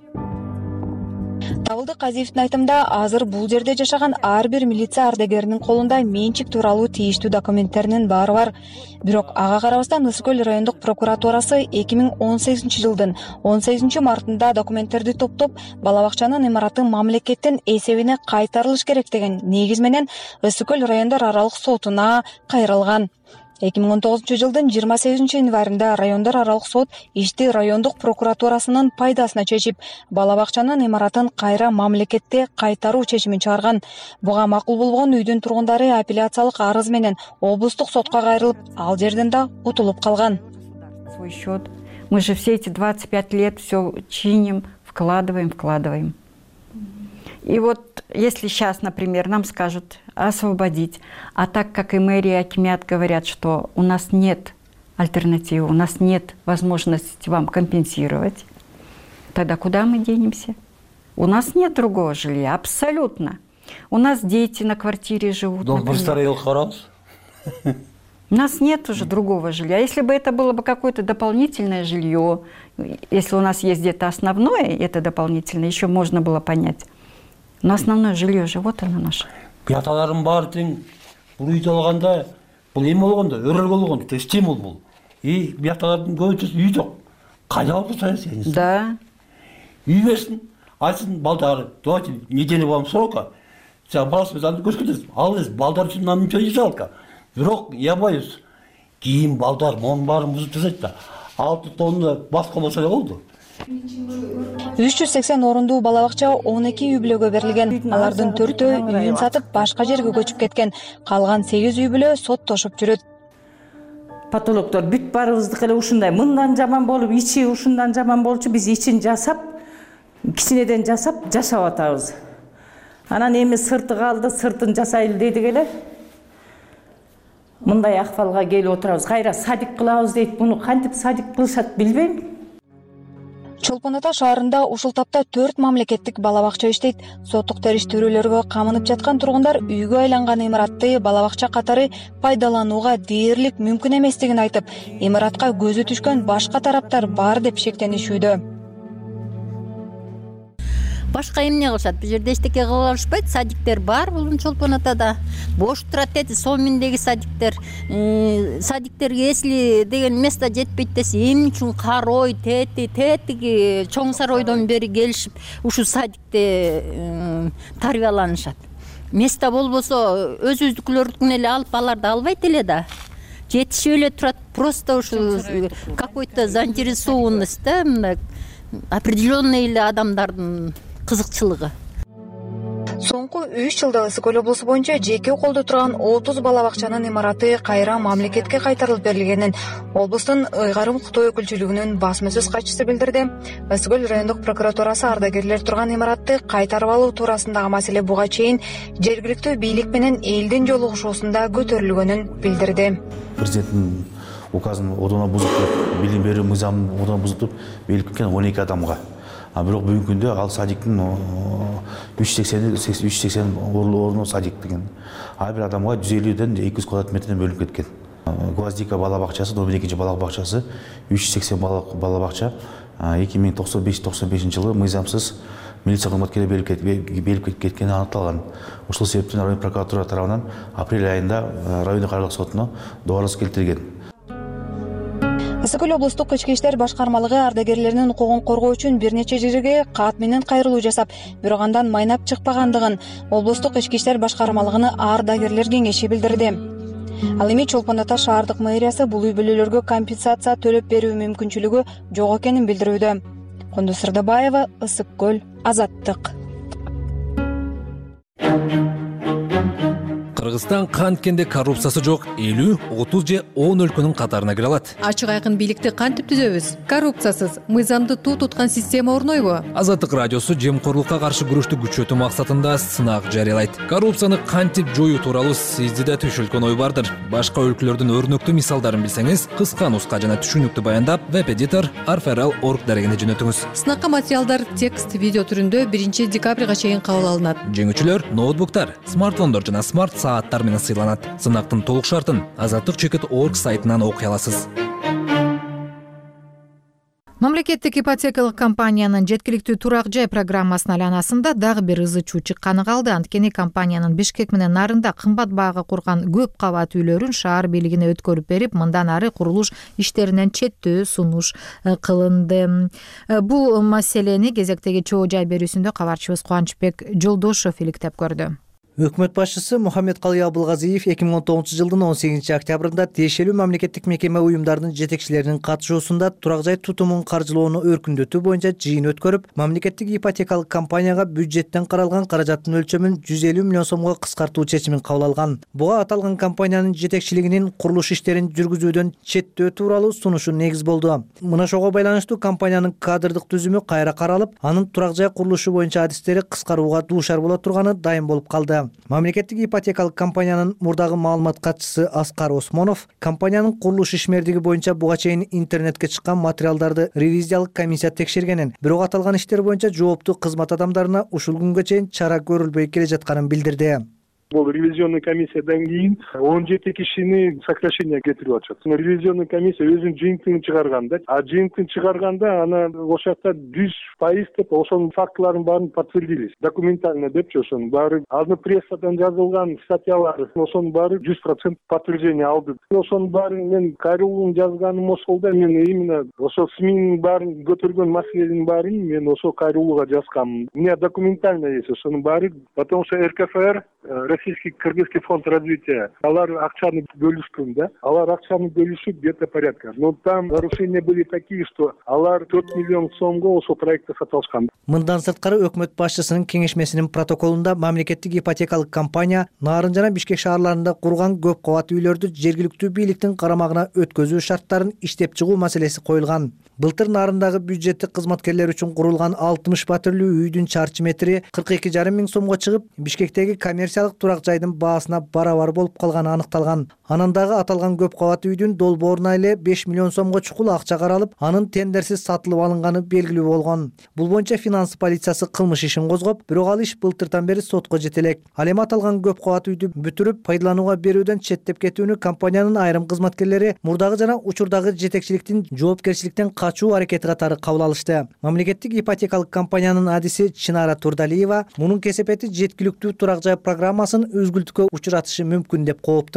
Табылды Казиевдин айтымында азыр бул жерде жашаган ар бир милиция ардагеринин колунда менчик тууралуу тийиштүү документтеринин баары бар. Бирок ага карабастан Ысык-Көл райондук прокуратурасы 2018 жылдын 18 мартында документтерди топтоп, бала бакчанын имараты мамлекеттин эсебине кайтарылыш керек деген негиз менен Ысык-Көл райондор аралык сотуна кайрылган. 2019 жылдын 28 январында райондор аралык сот ишти райондук прокуратурасынын пайдасына чечип, бала бакчанын имаратын кайра мамлекетте кайтаруу чечимин чыгарган. Буга макул болгон үйдүн тургундары апелляциялык арыз менен облустук сотко кайрылып, ал жерден да утулуп калган. Свой счет. Мы же все эти 25 лет все чиним, вкладываем. И вот если сейчас, например, нам скажут освободить, а так как и мэрия, и акимат говорят, что у нас нет альтернативы, у нас нет возможности вам компенсировать, тогда куда мы денемся? У нас нет другого жилья, абсолютно. У нас дети на квартире живут. У нас нет уже другого жилья. Если бы это было бы какое-то дополнительное жилье, если у нас есть где-то основное, это дополнительное, еще можно было понять. Но основное жилье же, вот оно наше. Бияталарым баары тең бул үйдө алганда, бул эме болгондо, өрөлгө болгондо, стимул бул. И бияталардын көбүнчөсү үй жок. Кайда алып жасайсыз? Да. Үй берсин, айтсын балдары, давайте неделю вам срока. Сен баласы аны көрсөтөсүз. Ал эс балдар үчүн нам ничего не жалко. Бирок я боюсь, кийин балдар монун баарын бузуп жасайт да. 6 тонна баска болсо эле болду. 380 орундуу бала бакча 12 үй бүлөгө берилген. Алардын 4-өө үйүн сатып башка жерге көчүп кеткен. Калган 8 үй бүлө соттошуп жүрөт. Патологдор бүт баарыбыздыкы эле ушундай. Мындан жаман болуп, ичи ушундан жаман болчу, биз ичин жасап, кичинеден жасап жашап атабыз. Анан эми сырты калды, сыртын жасайлы дедик эле. Мындай акыбалга келип отурабыз. Кайра садик кылабыз дейт. Муну кантип садик кылышат билбейм. Чолпон Ата шаарында ушул тапта 4 мамлекеттик бала бакча иштейт. Соттук териштирүүлөргө камынып жаткан тургундар үйгө айланган имаратты бала бакча катары пайдаланууга дээрлик мүмкүн эместигин айтып, имаратка көзү түшкөн башка тараптар бар деп шектенишүүдө. Башка эмне кылышат? Бул жерде эчтеке кыла алышпайт. Садиктер бар бул Чолпон Атада. Бош турат деди, Соминдеги садиктер. Садиктерге эсли деген место жетпейт десе, эмне үчүн Карой, Тетиги чоң саройдон бери келишип, ушу садикте тарбияланышат. место болбосо өзүбүздүкүлөрдүн эле алып аларды албайт эле да. Жетишип эле турат, просто ушу какой-то заинтересованность да, мына определенный эле адамдардын кызыкчылыгы. Соңку 3 жылда Ысык Көл облусу боюнча жеке колдо турган 30 бала бакчанын имараты кайра мамлекетке кайтарылып берилгенин облустун ыйгарым укуктуу өкүлчүлүгүнүн басма сөз катчысы билдирди. Ысык Көл райондук прокуратурасы ардагерлер турган имаратты кайтарып алуу туурасындагы маселе буга чейин жергиликтүү бийлик менен элдин жолугушуусунда көтөрүлгөнүн билдирди. Президенттин указын одона бузуп, билим берүү мыйзамын одона бузуп, бийликке 12 адамга. Бирок бүгүнкү күндө ал садиктин 380 орну садик деген. Ар бир адамга 150ден 200 квадрат метрден бөлүнүп кеткен. Гвоздика бала бакчасы, номер 2 бала бакчасы 380 бала бакча 2095 жылы мыйзамсыз милиция кызматкери берилип кеткени аныкталган. Ошол себептен район прокуратура тарабынан апрель айында райондук кайрылык сотуна добуш келтирилген. Ысык Көл облустук ички иштер башкармалыгы ардагерлеринин укугун коргоо үчүн бир нече жерге кат менен кайрылуу жасап, бирок андан майнап чыкпагандыгын облустук ички иштер башкармалыгыны ардагерлер кеңеши билдирди. Ал эми Чолпон Ата шаардык мэриясы бул үй бүлөлөргө компенсация төлөп берүү мүмкүнчүлүгү жок экенин билдирүүдө. Кондус Сырдабаева, Ысык Көл, Азаттык. Кыргызстан канткенде коррупциясы жок 50, 30 же 10 өлкөнүн катарына кире алат. Ачык айкын бийликти кантип түзөбүз? Коррупциясыз, мыйзамды туу туткан система орнойбу? Азаттык радиосу жемкорлукка каршы күрөштү күчөтүү максатында сынак жарыялайт. Коррупцияны кантип жоюу тууралуу сизде да түшүлгөн ой бардыр. Башка өлкөлөрдүн өрнөктүү мисалдарын билсеңиз, кыска нуска жана түшүнүктүү баяндап, веб-эдитор arferal.org дарегине жөнөтүңүз. Сынакка материалдар текст, видео түрүндө 1 декабрга чейин кабыл алынат. Жеңүүчүлөр ноутбуктар, смартфондор жана смарт сааттар менен сыйланат. Сынактын толук шартын azattik.org сайтынан окуй аласыз. Мамлекеттик ипотекалык компаниянын жеткиликтүү турак жай программасынын айланасында дагы бир ызы чуу чыкканы калды. Анткени компаниянын Бишкек менен нарында кымбат баага курган көп кабат үйлөрүн шаар бийлигине өткөрүп берип, мындан ары курулуш иштеринен четтөө сунуш кылынды. Бул маселени кезектеги чоо жай берүүсүндө кабарчыбыз Кубанычбек Жолдошов иликтеп көрдү. Өкмөт башчысы Мухаммедкалый Абылгазиев 2019 жылдын 18 октябрында тиешелүү мамлекеттик мекеме уюмдарынын жетекчилеринин катышуусунда турак жай тутумун каржылоону өркүндөтүү боюнча жыйын өткөрүп, мамлекеттик ипотекалык компанияга бюджеттен каралган каражаттын өлчөмүн 150 миллион сомго кыскартуу чечимин кабыл алган. Буга аталган компаниянын жетекчилигинин курулуш иштерин жүргүзүүдөн четтөө тууралуу сунушу негиз болду. Мына ошого байланыштуу компаниянын кадрдык түзүмү кайра каралып, анын турак жай курулушу боюнча адистери кыскарууга дуушар боло турганы дайым болуп калды. Мамлекеттик ипотекалык компаниянын мурдагы маалымат катчысы Аскар Осмонов компаниянын курулуш ишмердиги боюнча буга чейин интернетке чыккан материалдарды ревизиялык комиссия текшергенин, бирок аталган иштер боюнча жооптуу кызмат адамдарына ушул күнгө чейин чара көрүлбөй келе жатканын билдирди. Бул ревизионный комиссиядан кийин 17 кишини сокращение кетирип атышат. Ревизионный комиссия өзүнүн жыйынтыгын чыгарганда, жыйынтыгын чыгарганда ана ошол жакта 100% деп ошонун фактыларын баарын подтвердили. Документально депчи ошонун баары азыр прессадан жазылган статьялар, ошонун баары 100% подтверждение алды. Ошонун баарын мен кайрылуун жазганым ошол да, мен именно ошол СМИнин баарын көтөргөн маселенин баарын мен ошол кайрылууга жазгам. У меня документально есть ошонун баары, потому что РКФР Российский Кыргызский фонд развития, алар акчаны бөлүшкөн да, алар акчаны бөлүшүп где-то порядка. Но там нарушения были такие, что алар 4 миллион сомго ошол проектти сатып алышкан. Мындан сырткары өкмөт башчысынын кеңешмесинин протоколунда мамлекеттик ипотекалык компания Нарын жана Бишкек шаарларында курган көп кабат үйлөрдү жергиликтүү бийликтин карамагына өткөзүү шарттарын иштеп чыгуу маселеси коюлган. Былтыр Нарындагы бюджеттик кызматкерлер үчүн курулган 60 патрулдуу үйдүн чарчы метри 42,5 миң сомго чыгып, Бишкектеги коммерциялык турак жайдын баасына барабар болуп калганы аныкталган. Анан дагы аталган көп кабат үйдүн долбооруна эле 5 миллион сомго чукул акча каралып, анын тендерсиз сатылып алынганы белгилүү болгон. Бул боюнча финанс полициясы кылмыш ишин козгоп, бирок ал иш былтыртан бери сотко жете элек. Ал эми аталган көп кабат үйдү бүтүрүп, пайдаланууга берүүдөн четтеп кетүүнү компаниянын айрым кызматкерлери мурдагы жана учурдагы жетекчиликтин жоопкерчиликтен качуу аракети катары кабыл алышты. Мамлекеттик ипотекалык компаниянын адиси Чынара Турдалиева мунун кесепети жеткиликтүү турак жай программасын үзгүлтүккө учуратышы мүмкүн деп кооптонот.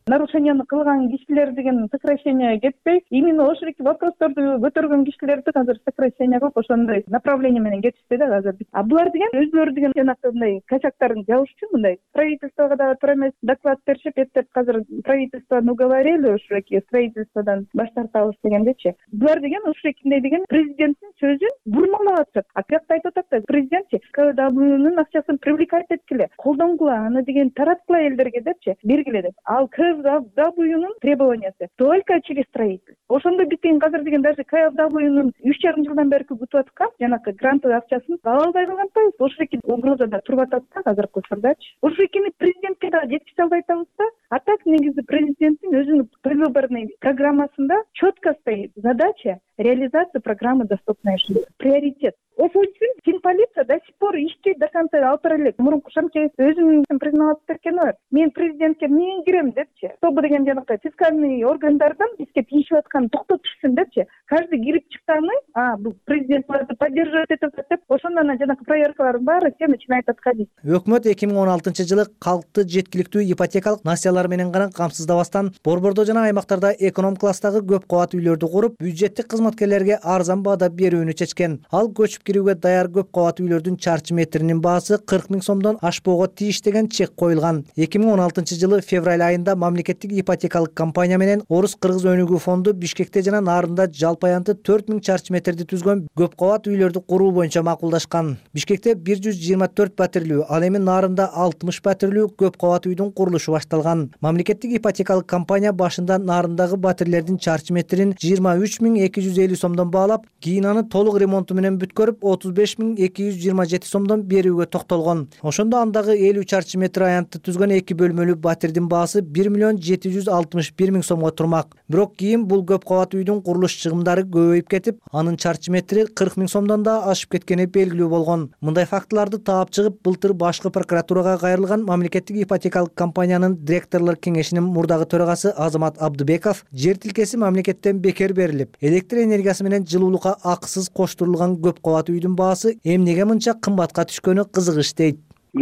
нарушенияны кылган кишилер деген сокращение кетпей, именно ошол вопросторду көтөргөн кишилерди азыр сокращение кылып ошондой направление менен кетишти да азыр. А булар деген өзлөрү деген жанагы мындай косяктарын жабыш үчүн мындай правительствого да туура эмес доклад беришип, эптеп азыр правительствону уговорили ушуки строительстводан баш тартабыз дегендечи. Булар деген ушукинде деген президенттин сөзүн бурмалап атышат. А кыякта айтып атат да президент КФＷнун акчасын привлекать эткиле, колдонгула, аны деген тараткыла элдерге депчи, бергиле деп. Ал КФWнун требованиясы только через строительство. Ошондо биттин азыр деген даже КФWнун 3,5 жылдан бери күтүп аткан жанакы грантовый акчасын ала албай калган атпайбыз. Ошоки угрозада туруп атат да азыркы учурдачы. Ошокини президентке да жеткизе албай атабыз да. А так негизи президенттин өзүнүн предвыборный программасында четко стоит задача реализации программы «Доступная жизнь». Приоритет. Ошол үчүн финполиция до сих пор иштейт, до конца алып элек. Мурунку Шамкеев өзүнүн признавап берген бар. Мен президентке эмнеге кирем депчи. Чтобы деген жанакы фискальный органдардан бизге тиешип аткан токтотушсун депчи. Каждый кирип чыкканы, бул президент буларды поддерживать этип деп, ошондон жанакы проверкалардын баары все начинает отходить. Өкмөт 2016-жылы калкты жеткиликтүү ипотекалык насыялар менен гана камсыздабастан борбордо жана аймактарда эконом класстагы көп кабат үйлөрдү куруп, бюджеттик кызматкерлерге арзан баада берүүнү чечкен. Ал көчүп кирүүгө даяр көп кабат үйлөрдүн чарчы метринин баасы 40 000 сомдон ашпоого тийиш деген чек коюлган. 2016-жылы февраль айында мамлекеттик ипотекалык компания менен Орус-Кыргыз өнүгүү фонду Бишкекте жана Нарында жалпы аянты 4 000 чарчы метрди түзгөн көп кабат үйлөрдү куруу боюнча макулдашкан. Бишкекте 124 пәтерлүү, ал эми Нарында 60 пәтерлүү көп кабат үйдүн курулушу башталган. Мамлекеттик ипотекалык компания башында Нарындагы пәтерлердин чарчы метрин 23 250 сомдон баалап, кийин аны толук ремонту менен бүткөрүп 35 227 сомдон берүүгө токтолгон. Ошондо андагы 50 чарчы метр аянтты түзгөн 2 бөлмөлүү батирдин баасы 1 761 000 сомго турмак. Бирок кийин бул көп кабат үйдүн курулуш чыгымдары көбөйүп кетип, анын чарчы метри 40 000 сомдон да ашып кеткени белгилүү болгон. Мындай фактыларды таап чыгып, былтыр башкы прокуратурага кайрылган мамлекеттик ипотекалык компаниянын директорлор кеңешинин мурдагы төрагасы Азамат Абдыбеков жер тилкеси мамлекеттен бекер берилип, электр энергиясы менен жылуулукка акысыз коштурулган көп кабат үйдүн баасы эмнеге мынча кымбатка түшкөнү кызыгыч дейт.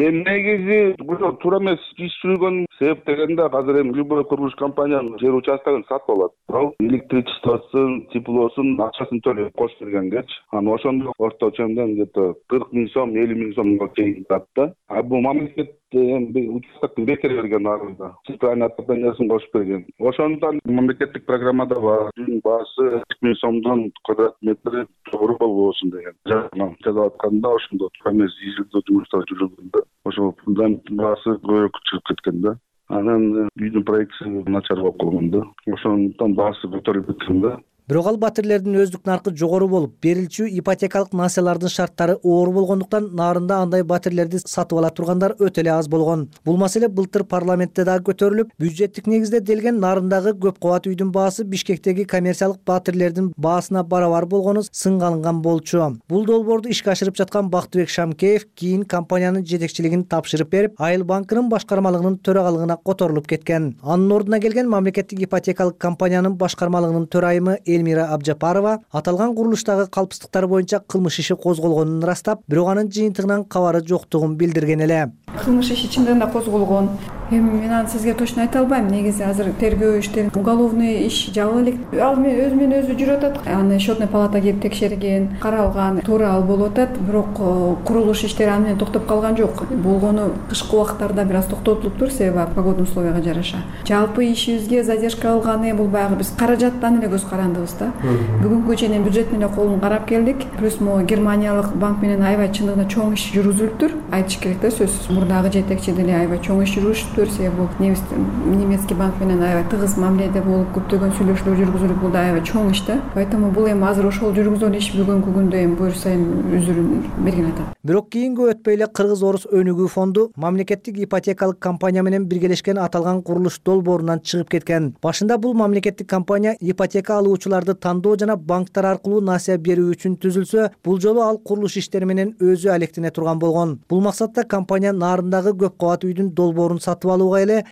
Негизи бул туура эмес иш жүргөн себеп дегенде азыр эми любой курулуш компаниянын жер участкасын сатып алат. Ал электричествосын, теплосун, акчасын төлөп кош бергенгечи, анан ошондо орточо где-то 40 000 сом, 50 000 сомго чейин сатты. А бул мамлекет участокты бекер берген арызда. Центральный отоплениесин кошуп берген. Ошондон мамлекеттик программада бар. Үйдүн баасы 40 000 сомдон квадрат метри жогору болбосун деген. Жана жазып атканда ошондо туура эмес изилдөө жумуштары жүргөндө ошо фундаменттин баасы көбүрөөк чыгып кеткен да. Анан үйдүн проектиси начар болуп калган да. Ошондон баасы көтөрүлүп кеткен да. Бирок ал батирлердин өздүк наркы жогору болуп, берилчү ипотекалык насыялардын шарттары оор болгондуктан Нарында андай батирлерди сатып ала тургандар өтө эле аз болгон. Бул маселе былтыр парламентте да көтөрүлүп, бюджеттик негизде делген Нарындагы көп кабат үйдүн баасы Бишкектеги коммерциялык батирлердин баасына барабар болгону сынга алынган болчу. Бул долбоорду ишке ашырып жаткан Бактыбек Шамкеев кийин компаниянын жетекчилигин тапшырып берип, Айыл банкынын башкармалыгынын төрагалыгына которулуп кеткен. Анын ордуна келген мамлекеттик ипотекалык компаниянын башкармалыгынын төрайымы Элмира Абжапарова аталган курулуштагы калпсыздыктар боюнча кылмыш иши козголгонун ырастап, бирок анын жыйынтыгынан кабары жоктугун билдирген эле. Кылмыш иши чындыгында козголгон. Эми мен аны сизге точно айта албайм. Негизи азыр тергөө иштери, уголовный иш жабыла элек. Ал өзүнөн өзү жүрүп атат. Аны счетный палата келип текшерген, каралган, туура ал болуп атат. Бирок курулуш иштери аны менен токтоп калган жок. Болгону кышкы убактарда бир аз токтотулуптур, себеби погодный условияга жараша. Жалпы ишибизге задержка алганы бул баягы биз каражаттан эле көз карандыбыз да. Бүгүнкү чейин бюджет менен колун карап келдик. Плюс германиялык банк менен аябай чындыгында чоң иш жүргүзүлүптүр. Айтыш керек да сөзсүз. Мурдагы жетекчи деле аябай чоң иш жүргүзүптүр. Себеби немецкий банк менен аябай тыгыз мамиледе болуп, көптөгөн сүйлөшүүлөр жүргүзүлүп, бул да аябай чоң иш да. Поэтому бул эми азыр ошол жүргүзгөн иш бүгүнкү күндө эми буюрса сайын үзүрүн берген атат. Бирок кийинки өтпөй эле Кыргыз-Орус өнүгүү фонду мамлекеттик ипотекалык компания менен биргелешкен аталган курулуш долбоорунан чыгып кеткен. Башында бул мамлекеттик компания ипотека алуучуларды тандоо жана банктар аркылуу насыя берүү үчүн түзүлсө, бул жолу ал курулуш иштери менен өзү алектене турган болгон. Бул максатта компания Нарындагы көп кабат үйдүн долбоорун сатып алууга эле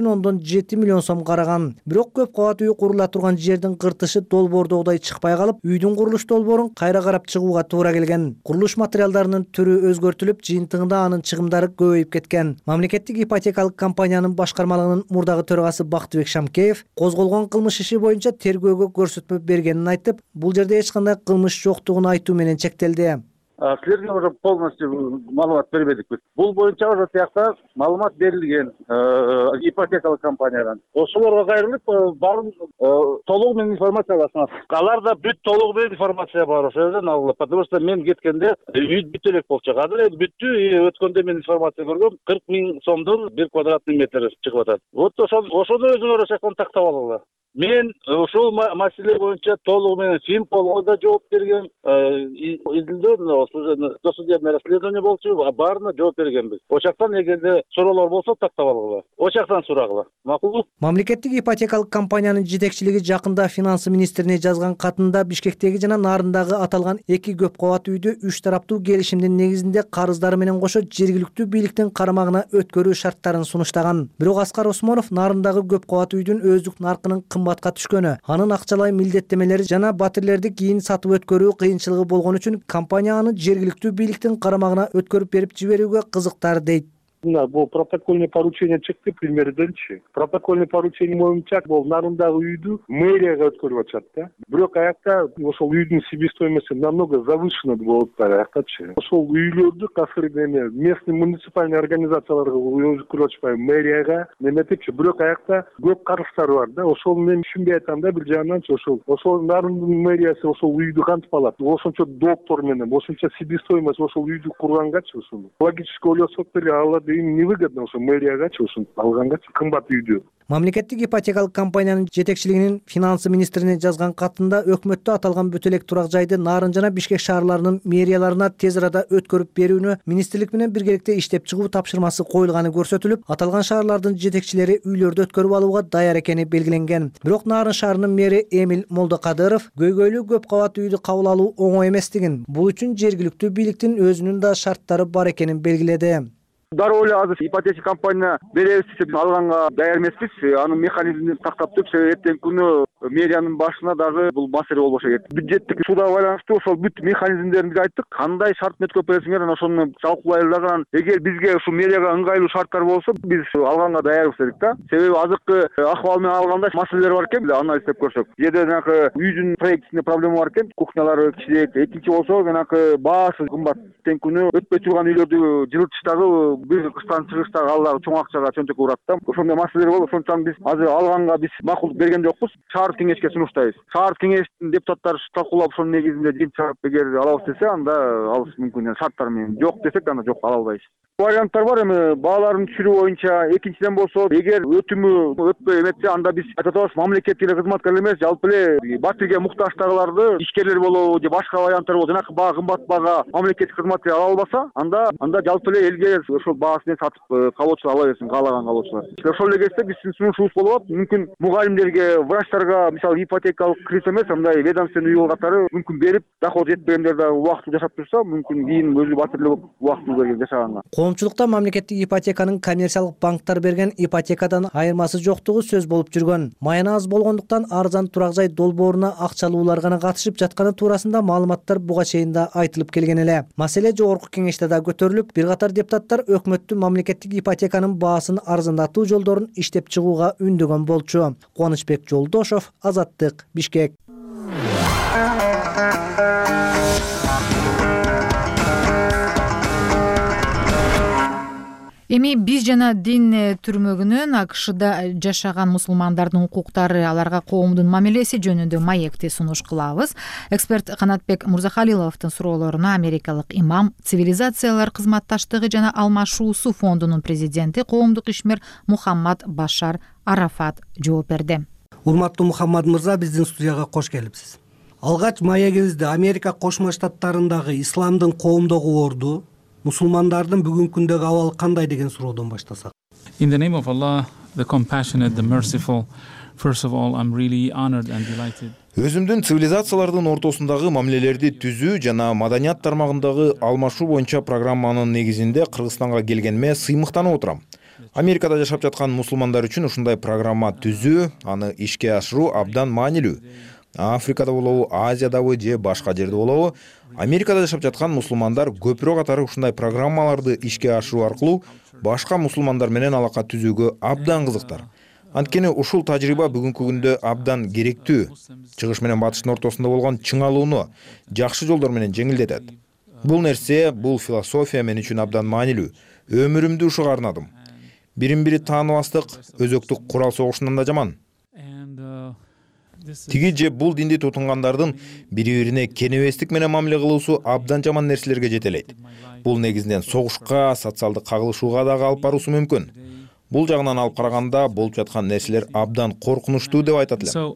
4,7 миллион сом караган. Бирок көп кабат үй курула турган жердин кыртышы долбоордогудай чыкпай калып, үйдүн курулуш долбоорун кайра карап чыгууга туура келген. Курулуш материалдарынын түрү өзгөртүлүп, жыйынтыгында анын чыгымдары көбөйүп кеткен. Мамлекеттик ипотекалык компаниянын башкармалыгынын мурдагы төрагасы Бактыбек Шамкеев козголгон кылмыш иши боюнча тергөөгө көрсөтмө бергенин айтып, бул жерде эч кандай кылмыш жоктугун айтуу менен чектелди. Силерге уже полностью маалымат бербедик биз. Бул боюнча уже тиякта маалымат берилген ипотекалык компаниядан. Ошолорго кайрылып баарын толугу менен информация аласыңар. Аларда бүт толугу менен информация бар ошол жерден алынып. Потому что мен кеткенде үй бүт элек болчу. Азыр эми бүттү. Өткөндө мен информация көргөм. 40 000 сомдон 1 квадратный метр чыгып атат. Вот ошону өзүңөр тактап алгыла. Мен ушул маселе боюнча толугу менен Финполго да жооп берген. Изилдөө досудебное расследование болчу, баарына жооп бергенбиз. Ошактан эгерде суроолор болсо тактап алгыла. Ошактан сурагыла. Макулбу? Мамлекеттик ипотекалык компаниянын жетекчилиги жакында финансы министрине жазган катында Бишкектеги жана Нарындагы аталган 2 көп кабат үйдү 3 тараптуу келишимдин негизинде карыздары менен кошо жергиликтүү бийликтин карамагына өткөрүү шарттарын сунуштаган. Бирок Аскар Осмонов Нарындагы көп кабат үйдүн өздүк наркынын кымбатка түшкөнү, анын акчалай милдеттемелери жана батирлерди кийин сатып өткөрүү кыйынчылыгы болгон үчүн компания аны жергиликтүү бийликтин карамагына өткөрүп берип жиберүүгө кызыктар дейт. Бул протокольный поручение чыкты премьерденчи. Протокольный поручение боюнча бул Нарындагы үйдү мэрияга өткөрүп атышат да. Бирок аякта ошол үйдүн себестоимости намного завышена болуп аяктачы. Ошол үйлөрдү касыр местный муниципальный организацияларга өткөрүп атышпай мэрияга неметипчи. Бирок аякта көп карыздары бар да. Ошол мен түшүнбөй атам да, бир жагынан ошол Нарындын мэриясы ошол үйдү кантип алат? Ошончо доктор менен, ошончо себестоимость ошол үйдү кургангачы ошол. Логически ойлосок деле алар невыгодно ошо мэриягачы ушун алгангачы кымбат үйдү. Мамлекеттик ипотекалык компаниянын жетекчилигинин финансы министрине жазган катында өкмөттө аталган бүт элек турак жайды Нарын жана Бишкек шаарларынын мэрияларына тез арада өткөрүп берүүнү министрлик менен биргеликте иштеп чыгуу тапшырмасы коюлганы көрсөтүлүп, аталган шаарлардын жетекчилери үйлөрдү өткөрүп алууга даяр экени белгиленген. Бирок Нарын шаарынын мэри Эмил Молдокадыров көйгөйлүү көп кабат үйдү кабыл алуу оңой эместигин, бул үчүн жергиликтүү бийликтин өзүнүн да шарттары бар экенин белгиледи. Дароо эле азыр ипотека компания беребиз деп алганга даяр эмеспиз. Анын механизмин тактап туруп, эртеңки күнү мэриянын башына дагы бул маселе болбошу керек. Бюджеттик суда байланыштуу ошол бүт механизмдерин биз айттык. Кандай шарт өткөрүп бересиңер, ошону талкуулайлы дагы. Эгер бизге ушу мэрияга ыңгайлуу шарттар болсо, биз алганга даярбыз дедик да. Себеби азыркы акыбал менен алганда маселелер бар экен, анализ деп көрсөк. Жерде жанагы үйдүн проектисинде проблема бар экен, кухнялары кичирээк. Экинчи болсо жанагы баасы кымбат. Эртеңки күнү өтпөй турган үйлөрдү жылытыштагы бир кыштан чыгыштагы алар чоң акчага чөнтөккө урат да. Ошондой маселелер болуп, ошондуктан биз азыр алганга биз макулдук берген жокпуз. Шаар кеңешке сунуштайбыз. Шаар кеңештин депутаттары талкуулап ошонун негизинде жыйынтык чыгарып, эгер алабыз десе, анда алыш мүмкүн. Шарттар менен жок десек, анда жок, ала албайбыз. Варианттар бар эми, бааларын түшүрүү боюнча. Экинчиден болсо, эгер өтүмү өтпөй эметсе, анда биз айтып атабыз, мамлекеттик кызматкерлер эмес, жалпы эле батирге муктаждагыларды ишкерлер болобу же башка варианттар болобу, жанакы баа кымбат баага мамлекеттик кызматкер ала албаса, анда жалпы эле элге ошол баасын сатып калоочулар ала берсин, каалаган калоочулар. Ошол эле кезде биздин сунушубуз болуп атат. Мүмкүн мугалимдерге, врачтарга, мисалы ипотекалык кредит эмес, андай ведомственный үй катары мүмкүн берип, доход жетпегендер да убактылуу жашап турса, мүмкүн кийин өзү батирлик болуп убактылуу берген жашаганга. Коомчулукта мамлекеттик ипотеканын коммерциялык банктар берген ипотекадан айырмасы жоктугу сөз болуп жүргөн. Майына аз болгондуктан арзан турак жай долбооруна акчалуулар гана катышып жатканы туурасында маалыматтар буга чейин да айтылып келген эле. Маселе жогорку кеңеште да көтөрүлүп, бир катар депутаттар өкмөттүн мамлекеттик ипотеканын баасын арзандатуу жолдорун иштеп чыгууга үндөгөн болчу. Кубанычбек Жолдошов, Азаттык, Бишкек. Эми биз жана дин түрмөгүнөн АКШда жашаган мусулмандардын укуктары, аларга коомдун мамилеси жөнүндө маекти сунуш кылабыз. Эксперт Канатбек Мурзахалиловдун суроолоруна америкалык имам, цивилизациялар кызматташтыгы жана алмашуусу фондунун президенти, коомдук ишмер Мухаммад Башар Арафат жооп берди. Урматтуу Мухаммад мырза, биздин студияга кош келипсиз. Алгач маегибизди Америка Кошмо Штаттарындагы исламдын коомдогу орду, мусулмандардын бүгүнкү күндөгү абалы кандай деген суроодон баштасак. In the name of Allah, the compassionate, the merciful, first of all, I'm really honored and delighted. Өзүмдүн цивилизациялардын ортосундагы мамилелерди түзүү жана маданият тармагындагы алмашуу боюнча программанын негизинде Кыргызстанга келгениме сыймыктанып отурам. Америкада жашап жаткан мусулмандар үчүн ушундай программа түзүү, аны ишке ашыруу абдан маанилүү. Африкада болобу, Азиядабы же башка жерде болобу, Америкада жашап жаткан мусулмандар көпүрө катары ушундай программаларды ишке ашыруу аркылуу башка мусулмандар менен алака түзүүгө абдан кызыктар. Анткени ушул тажрыйба бүгүнкү күндө абдан керектүү. Чыгыш менен батыштын ортосунда болгон чыңалууну жакшы жолдор менен жеңилдетет. Бул нерсе, бул философия мен үчүн абдан маанилүү. Өмүрүмдү ушуга арнадым. Бирин-бири тааныбастык өзөктүк курал согушунан да жаман. Тиги же бул динди тутунгандардын бири-бирине кенебестик менен мамиле кылуусу абдан жаман нерселерге жетелейт. Бул негизинен согушка, социалдык кагылышууга дагы алып баруусу мүмкүн. Бул жагынан алып караганда болуп жаткан нерселер абдан коркунучтуу деп айтат элем.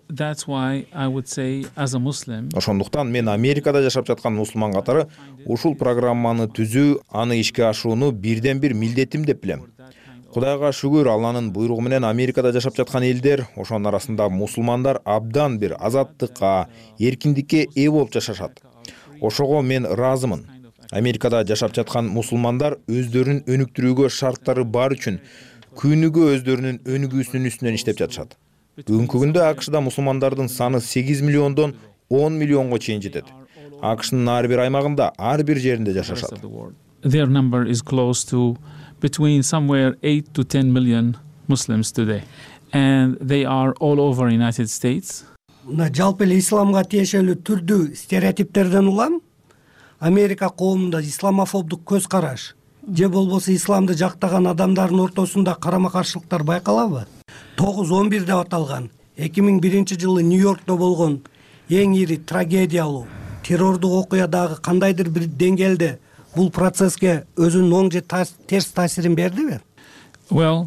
Ошондуктан мен Америкада жашап жаткан мусулман катары ушул программаны түзүү, аны ишке ашырууну бирден-бир милдетим деп билем. Кудайга шүгүр, Алланын буйругу менен Америкада жашап жаткан элдер, ошонун арасында мусулмандар абдан бир азаттыкка, эркиндикке ээ болуп жашашат. Ошого мен ыраазымын. Америкада жашап жаткан мусулмандар өздөрүн өнүктүрүүгө шарттары бар үчүн күнүгө өздөрүнүн өнүгүүсүнүн үстүнөн иштеп жатышат. Бүгүнкү күндө АКШда мусулмандардын саны 8 миллиондон 10 миллионго чейин жетет. АКШнын ар бир аймагында, ар бир жеринде жашашат. Their number is close to between somewhere 8 to 10 million Muslims today. And they are all over United States. Жалпы эле исламга тиешелүү түрдүү стереотиптерден улам Америка коомунда исламофобдук көз караш же болбосо исламды жактаган адамдардын ортосунда карама-каршылыктар байкалабы? 9/11 деп аталган 2001 жылы Нью-Йоркто болгон эң ири трагедиялуу террордук окуя дагы кандайдыр бир деңгээлде бул процесске өзүнүн оң же терс таасирин бердиби? Well,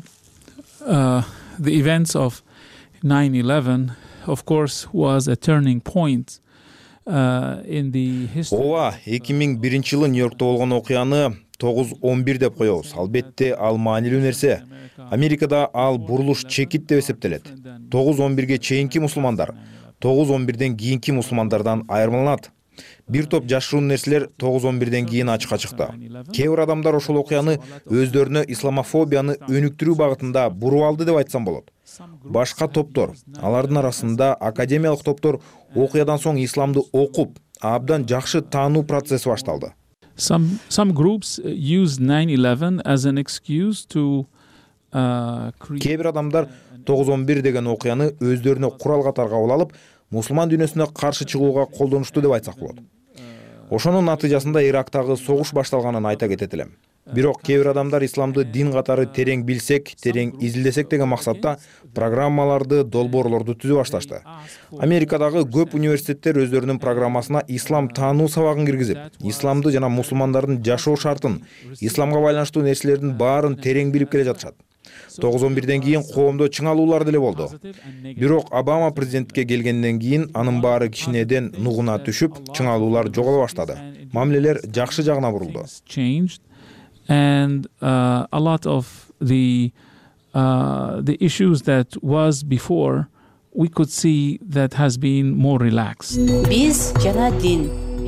the events of 9/11 of course was a turning point in the history. Ооба, 2001 жылы Нью-Йоркто болгон окуяны 9/11 деп коебуз. Албетте ал маанилүү нерсе. Америкада ал бурулуш чекит деп эсептелет. 9/11ге чейинки мусулмандар 9/11ден кийинки мусулмандардан айырмаланат. Бир топ жашыруун нерселер 9/11ден кийин ачыкка чыкты. Кээ бир адамдар ошол окуяны өздөрүнө исламофобияны өнүктүрүү багытында буруп алды деп айтсам болот. Башка топтор, алардын арасында академиялык топтор окуядан соң исламды окуп, абдан жакшы таануу процесси башталды. Some groups use 9/11 as an excuse to Кээ бир адамдар 9/11 деген окуяны өздөрүнө курал катары кабыл алып, мусулман дүйнөсүнө каршы чыгууга колдонушту деп айтсак болот. Ошонун натыйжасында Ирактагы согуш башталганын айта кетет элем. Бирок кээ бир адамдар исламды дин катары терең билсек, терең изилдесек деген максатта программаларды, долбоорлорду түзүп башташты. Америкадагы көп университеттер өздөрүнүн программасына ислам таануу сабагын киргизип, исламды жана мусулмандардын жашоо шартын, исламга байланыштуу нерселердин баарын терең билип келе жатышат. 9/11ден кийин коомдо чыңалуулар деле болду. Бирок Обама президентке келгенден кийин анын баары кичинеден нугуна түшүп, чыңалуулар жоголо баштады. Мамилелер жакшы жагына бурулду. And a lot of the issues that was before, we could see that has been more relaxed. Биз жана дин.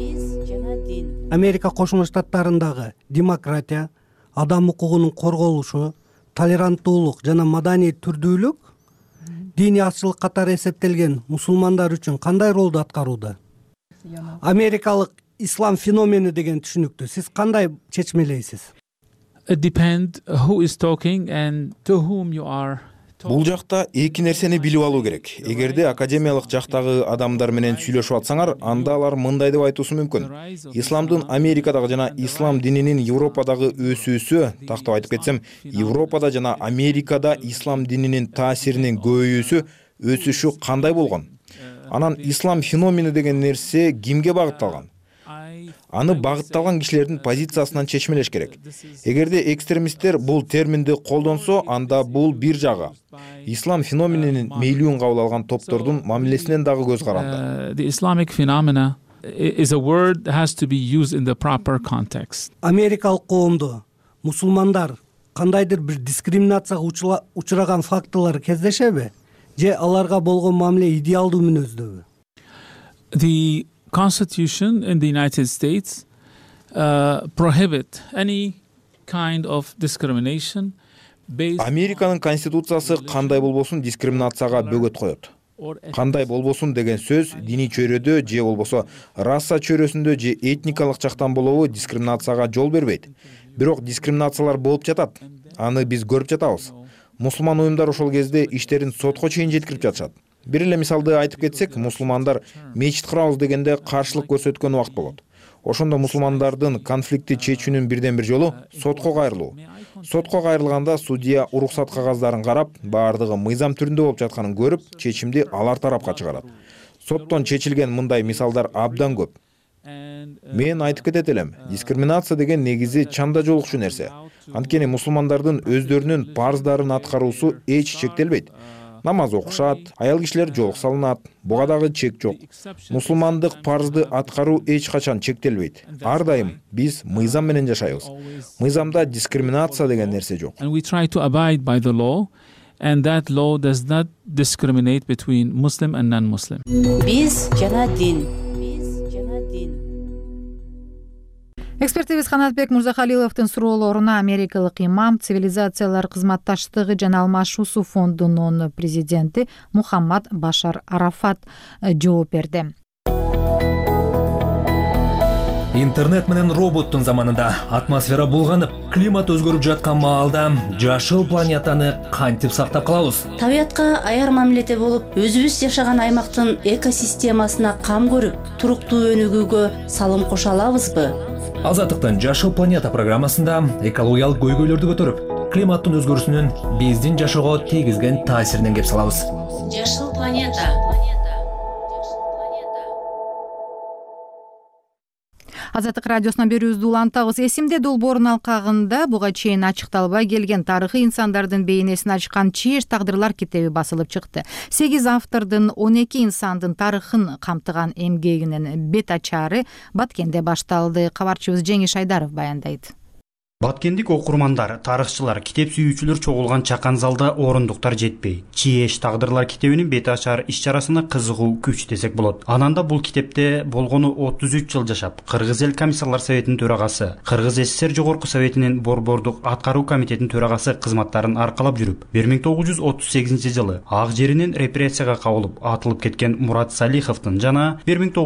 Америка Кошмо Штаттарындагы демократия, адам укугунун корголушу, толеранттуулук жана маданий түрдүүлүк диний азчылык катары эсептелген мусулмандар үчүн кандай ролду аткарууда? Америкалык ислам феномени деген түшүнүктү сиз кандай чечмелейсиз? It depends who is talking and to whom you are. Бул жакта эки нерсени билип алуу керек. Эгерде академиялык жактагы адамдар менен сүйлөшүп атсаңар, анда алар мындай деп айтуусу мүмкүн. Исламдын Америкадагы жана ислам дининин Европадагы өсүүсү, тактап айтып кетсем, Европада жана Америкада ислам дининин таасиринин көбөйүүсү, өсүшү кандай болгон? Анан ислам феномени деген нерсе кимге багытталган? Аны багытталган кишилердин позициясынан чечмелеш керек. Эгерде экстремисттер бул терминди колдонсо, анда бул бир жагы. Ислам феноменинин мейлүүн кабыл алган топтордун мамилесинен дагы көз каранды. The Islamic phenomena is a word that has to be used in the proper context. Америкалык коомдо мусулмандар кандайдыр бир дискриминацияга учураган фактылар кездешеби? Же аларга болгон мамиле идеалдуу мүнөздөбү? The Constitution in the United States prohibit any kind of discrimination based. Американын конституциясы кандай болбосун дискриминацияга бөгөт коет. кандай болбосун деген сөз диний чөйрөдө же болбосо раса чөйрөсүндө же этникалык жактан болобу дискриминацияга жол бербейт. Бирок дискриминациялар болуп жатат. Аны биз көрүп жатабыз. Мусулман уюмдар ошол кезде иштерин сотко чейин жеткирип жатышат. Бир эле мисалды айтып кетсек, мусулмандар мечит курабыз дегенде каршылык көрсөткөн убакыт болот. Ошондо мусулмандардын конфликти чечүүнүн бирден бир жолу сотко кайрылуу. Сотко кайрылганда судья уруксат кагаздарын карап, баардыгы мыйзам түрүндө болуп жатканын көрүп, чечимди алар тарапка чыгарат. Соттон чечилген мындай мисалдар абдан көп. Мен айтып кетет элем, дискриминация деген негизи чанда жолукчу нерсе. Анткени мусулмандардын өздөрүнүн парздарын аткаруусу эч чектелбейт. Намаз окушат, аял кишилер жолук салынат, буга дагы чек жок. Мусулмандык парзды аткаруу эч качан чектелбейт. Ар дайым биз мыйзам менен жашайбыз. Мыйзамда дискриминация деген нерсе жок. And we try to abide by the law, and that law does not discriminate between Muslim and non-Muslim. Биз жана дин. Экспертибиз Канатбек Мурзахалиловдун суроолоруна америкалык имам, цивилизациялар кызматташтыгы жана алмашуусу фондунун президенти Мухаммад Башар Арафат жооп берди. Интернет менен роботтун заманында атмосфера булганып, климат өзгөрүп жаткан маалда жашыл планетаны кантип сактап калабыз? Табиятка аяр мамиледе болуп, өзүбүз жашаган аймактын экосистемасына кам көрүп, туруктуу өнүгүүгө салым кошо алабызбы? Азаттыктын Жашыл планета программасында экологиялык көйгөйлөрдү көтөрүп, климаттын өзгөрүүсүнүн биздин жашоого тийгизген таасиринен кеп салабыз. Жашыл планета. Азаттык радиосуна берүүбүздү улантабыз. Эсимде долбоорунун алкагында буга чейин ачыкталбай келген тарыхый инсандардын бейнесин ачкан Чеш тагдырлар китеби басылып чыкты. 8 автордун 12 инсандын тарыхын камтыган эмгегинин бет ачары Баткенде башталды. Кабарчыбыз Жеңиш Айдаров баяндайт. Баткендик окурмандар, тарыхчылар, китеп сүйүүчүлөр чогулган чакан залда орундуктар жетпей. Чиеш тагдырлар китебинин бет ачар иш-чарасына кызыгуу күч десек болот. Ананда бул китепте болгону 33 жыл жашап, Кыргыз эл комиссарлар советинин төрагасы, Кыргыз СССР жогорку советинин борбордук аткаруу комитетинин төрагасы кызматтарын аркалап жүрүп, 1938 жылы ак жеринен репрессияга кабылып, атылып кеткен Мурат Салиховдун жана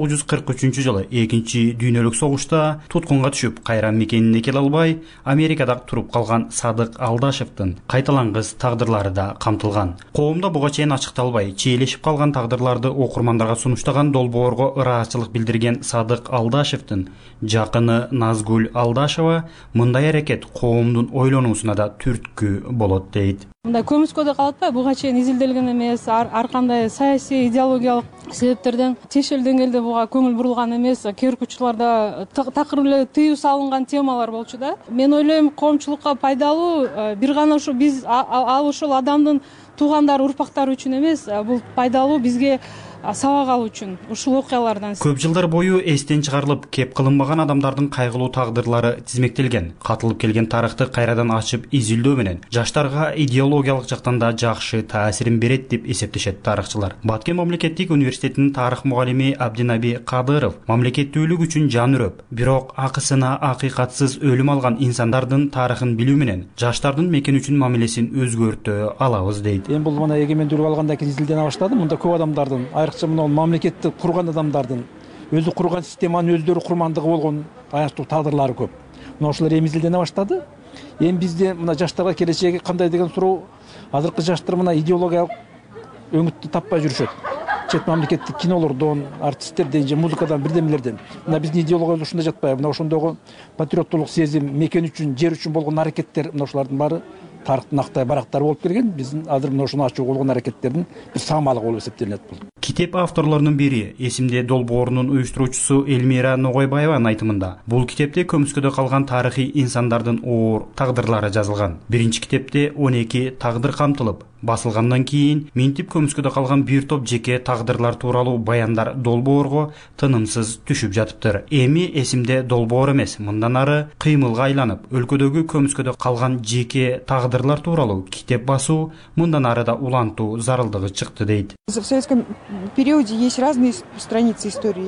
1943 жылы экинчи дүйнөлүк согушта туткунга түшүп, кайра мекенине келе албай Америкада туруп калган Садык Алдашевдин кайталангыс тагдырлары да камтылган. Коомдо буга чейин ачыкталбай, чийлешип калган тагдырларды окурмандарга сунуштаган долбоорго ыраазычылык билдирген Садык Алдашевдин жакыны Назгүл Алдашева мындай аракет коомдун ойлонуусуна да түрткү болот дейт. Мындай көмүскөдө калат да, буга чейин изилделген эмес, ар кандай саясий, идеологиялык себептерден чечил деңгээлде буга көңүл бурулган эмес, керкучуларда такыр эле тыюу салынган темалар болчу да. Мен ойлойм, коомчулукка пайдалуу бир гана ушу биз ал ошол адамдын туугандары, урпактары үчүн эмес, бул пайдалуу бизге сабак алуу үчүн ушул окуялардан. Көп жылдар бою эстен чыгарылып, кеп кылынбаган адамдардын кайгылуу тагдырлары тизмектелген. Катылып келген тарыхты кайрадан ачып изилдөө менен жаштарга идеологиялык жактан да жакшы таасирин берет деп эсептешет тарыхчылар. Баткен мамлекеттик университетинин тарых мугалими Абдинаби Кадыров мамлекеттүүлүк үчүн жан үрөп, бирок акысына акыйкатсыз өлүм алган инсандардын тарыхын билүү менен жаштардын мекен үчүн мамилесин өзгөртө алабыз дейт. Эми бул мына эгемендүүлүк алгандан кийин изилдене баштады. Мында көп адамдардын мына мамлекетти курган адамдардын өзү курган системанын өздөрү курмандыгы болгон аяктуу тагдырлары көп. Мына ошолор эми изилдене баштады. Эми бизде мына жаштарга келечеги кандай деген суроо. Азыркы жаштар мына идеологиялык өңүттү таппай жүрүшөт. Чет мамлекеттик кинолордон, артисттерден же музыкадан бирдемелерден. Мына биздин идеологиябыз ушунда жатпайбы? Мына ошондогу патриоттулук сезим, мекен үчүн, жер үчүн болгон аракеттер, мына ошолордун баары тарыхтын актай барактары болуп келген. Биздин азыр мына ушуну ачуу болгон аракеттердин бир самалыгы болуп эсептелет бул. Китеп авторлорунун бири, эсимде долбоорунун уюштуруучусу Элмира Ногойбаеванын айтымында, бул китепте көмүскөдө калган тарыхый инсандардын оор тагдырлары жазылган. Биринчи китепте 12 тагдыр камтылып, басылгандан кийин минтип көмүскөдө калган бир топ жеке тагдырлар тууралуу баяндар долбоорго тынымсыз түшүп жатыптыр. Эми эсимде долбоор эмес, мындан ары кыймылга айланып, өлкөдөгү көмүскөдө калган жеке тагдырлар тууралуу китеп басуу мындан ары да улантуу зарылдыгы чыкты дейт. В советском периоде есть разные страницы истории.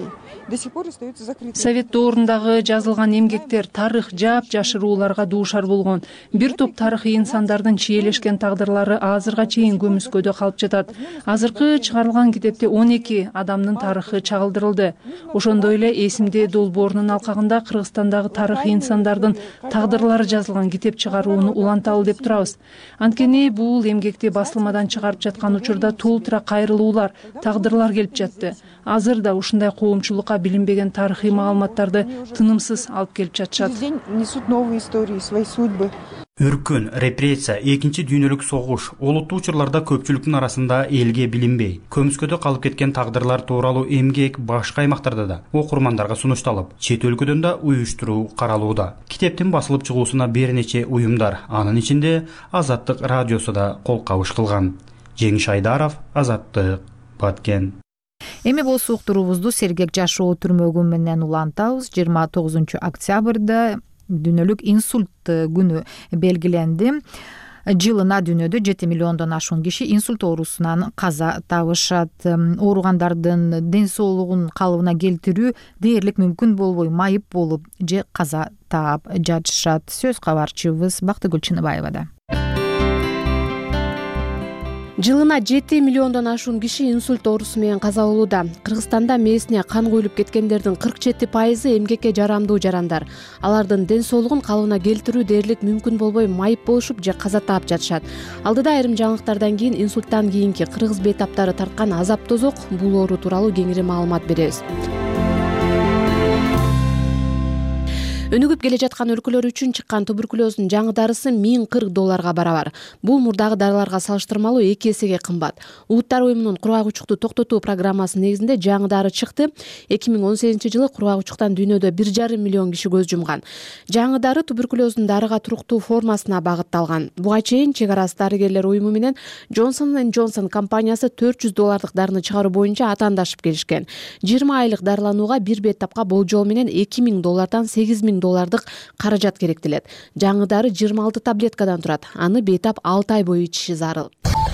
до сих пор остаются закрытыми. Совет доорундагы жазылган эмгектер тарых жаап-жашырууларга дуушар болгон. Бир топ тарыхый инсандардын чиелешкен тагдырлары азырга чейин көмүскөдө калып жатат. Азыркы чыгарылган китепте 12 адамдын тарыхы чагылдырылды. Ошондой эле эсимде долбоорунун алкагында Кыргызстандагы тарыхый инсандардын тагдырлары жазылган китеп чыгарууну уланталы деп турабыз. Анткени бул эмгекти басылмадан чыгарып жаткан учурда толтура кайрылуулар, тагдырлар келип жатты. Азыр да ушундай коомчулукка билинбеген тарыхый маалыматтарды тынымсыз алып келип жатышат. Несут новые истории, свои судьбы. Өркүн, репрессия, экинчи дүйнөлүк согуш, олуттуу учурларда көпчүлүктүн арасында элге билинбей, көмүскөдө калып кеткен тагдырлар тууралуу эмгек башка аймактарда да окурмандарга сунушталып, чет өлкөдөн да уюштуруу каралууда. Китептин басылып чыгуусуна бир нече уюмдар, анын ичинде Азаттык радиосу да кол кабыш кылган. Жеңиш Айдаров, Азаттык, Баткен. Эми болсо уктуруубузду сергек жашоо түрмөгү менен улантабыз. 29 октябрда дүйнөлүк инсульт күнү белгиленди. Жылына дүйнөдө 7 миллиондон ашуун киши инсульт оорусунан каза табышат. Ооругандардын ден соолугун калыбына келтирүү дээрлик мүмкүн болбой майып болуп же каза таап жатышат. Сөз кабарчыбыз Бактыгүл Чыныбаевада. Жылына 7 миллиондон ашуун киши инсульт оорусу менен каза болууда. Кыргызстанда мээсине кан куюлуп кеткендердин 47% эмгекке жарамдуу жарандар. Алардын ден соолугун калыбына келтирүү дээрлик мүмкүн болбой майып болушуп же каза таап жатышат. Алдыда айрым жаңылыктардан кийин инсульттан кийинки кыргыз бейтаптары тарткан азап тозок, бул оору тууралуу кеңири маалымат беребиз. Өнүгүп келе жаткан өлкөлөр үчүн чыккан туберкулездин жаңы дарысы $1040 барабар. Бул мурдагы дарыларга салыштырмалуу 2 эсеге кымбат. Улуттар уюмунун кургак-учукту токтотуу программасы негизинде жаңы дары чыкты. 2018-жылы кургак-учуктан дүйнөдө 1,5 миллион киши көз жумган. Жаңы дары туберкулездин дарыга туруктуу формасына багытталган. Буга чейин чек арасы дарыгерлер уюму менен Johnson & Johnson компаниясы $400 дарыны чыгаруу боюнча атаандашып келишкен. 20 айлык дарыланууга бир беттапка болжол менен $2000 $8,000 каражат керектелет. Жаңы дары 26 таблеткадан турат. Аны бейтап 6 ай бою ичиши зарыл.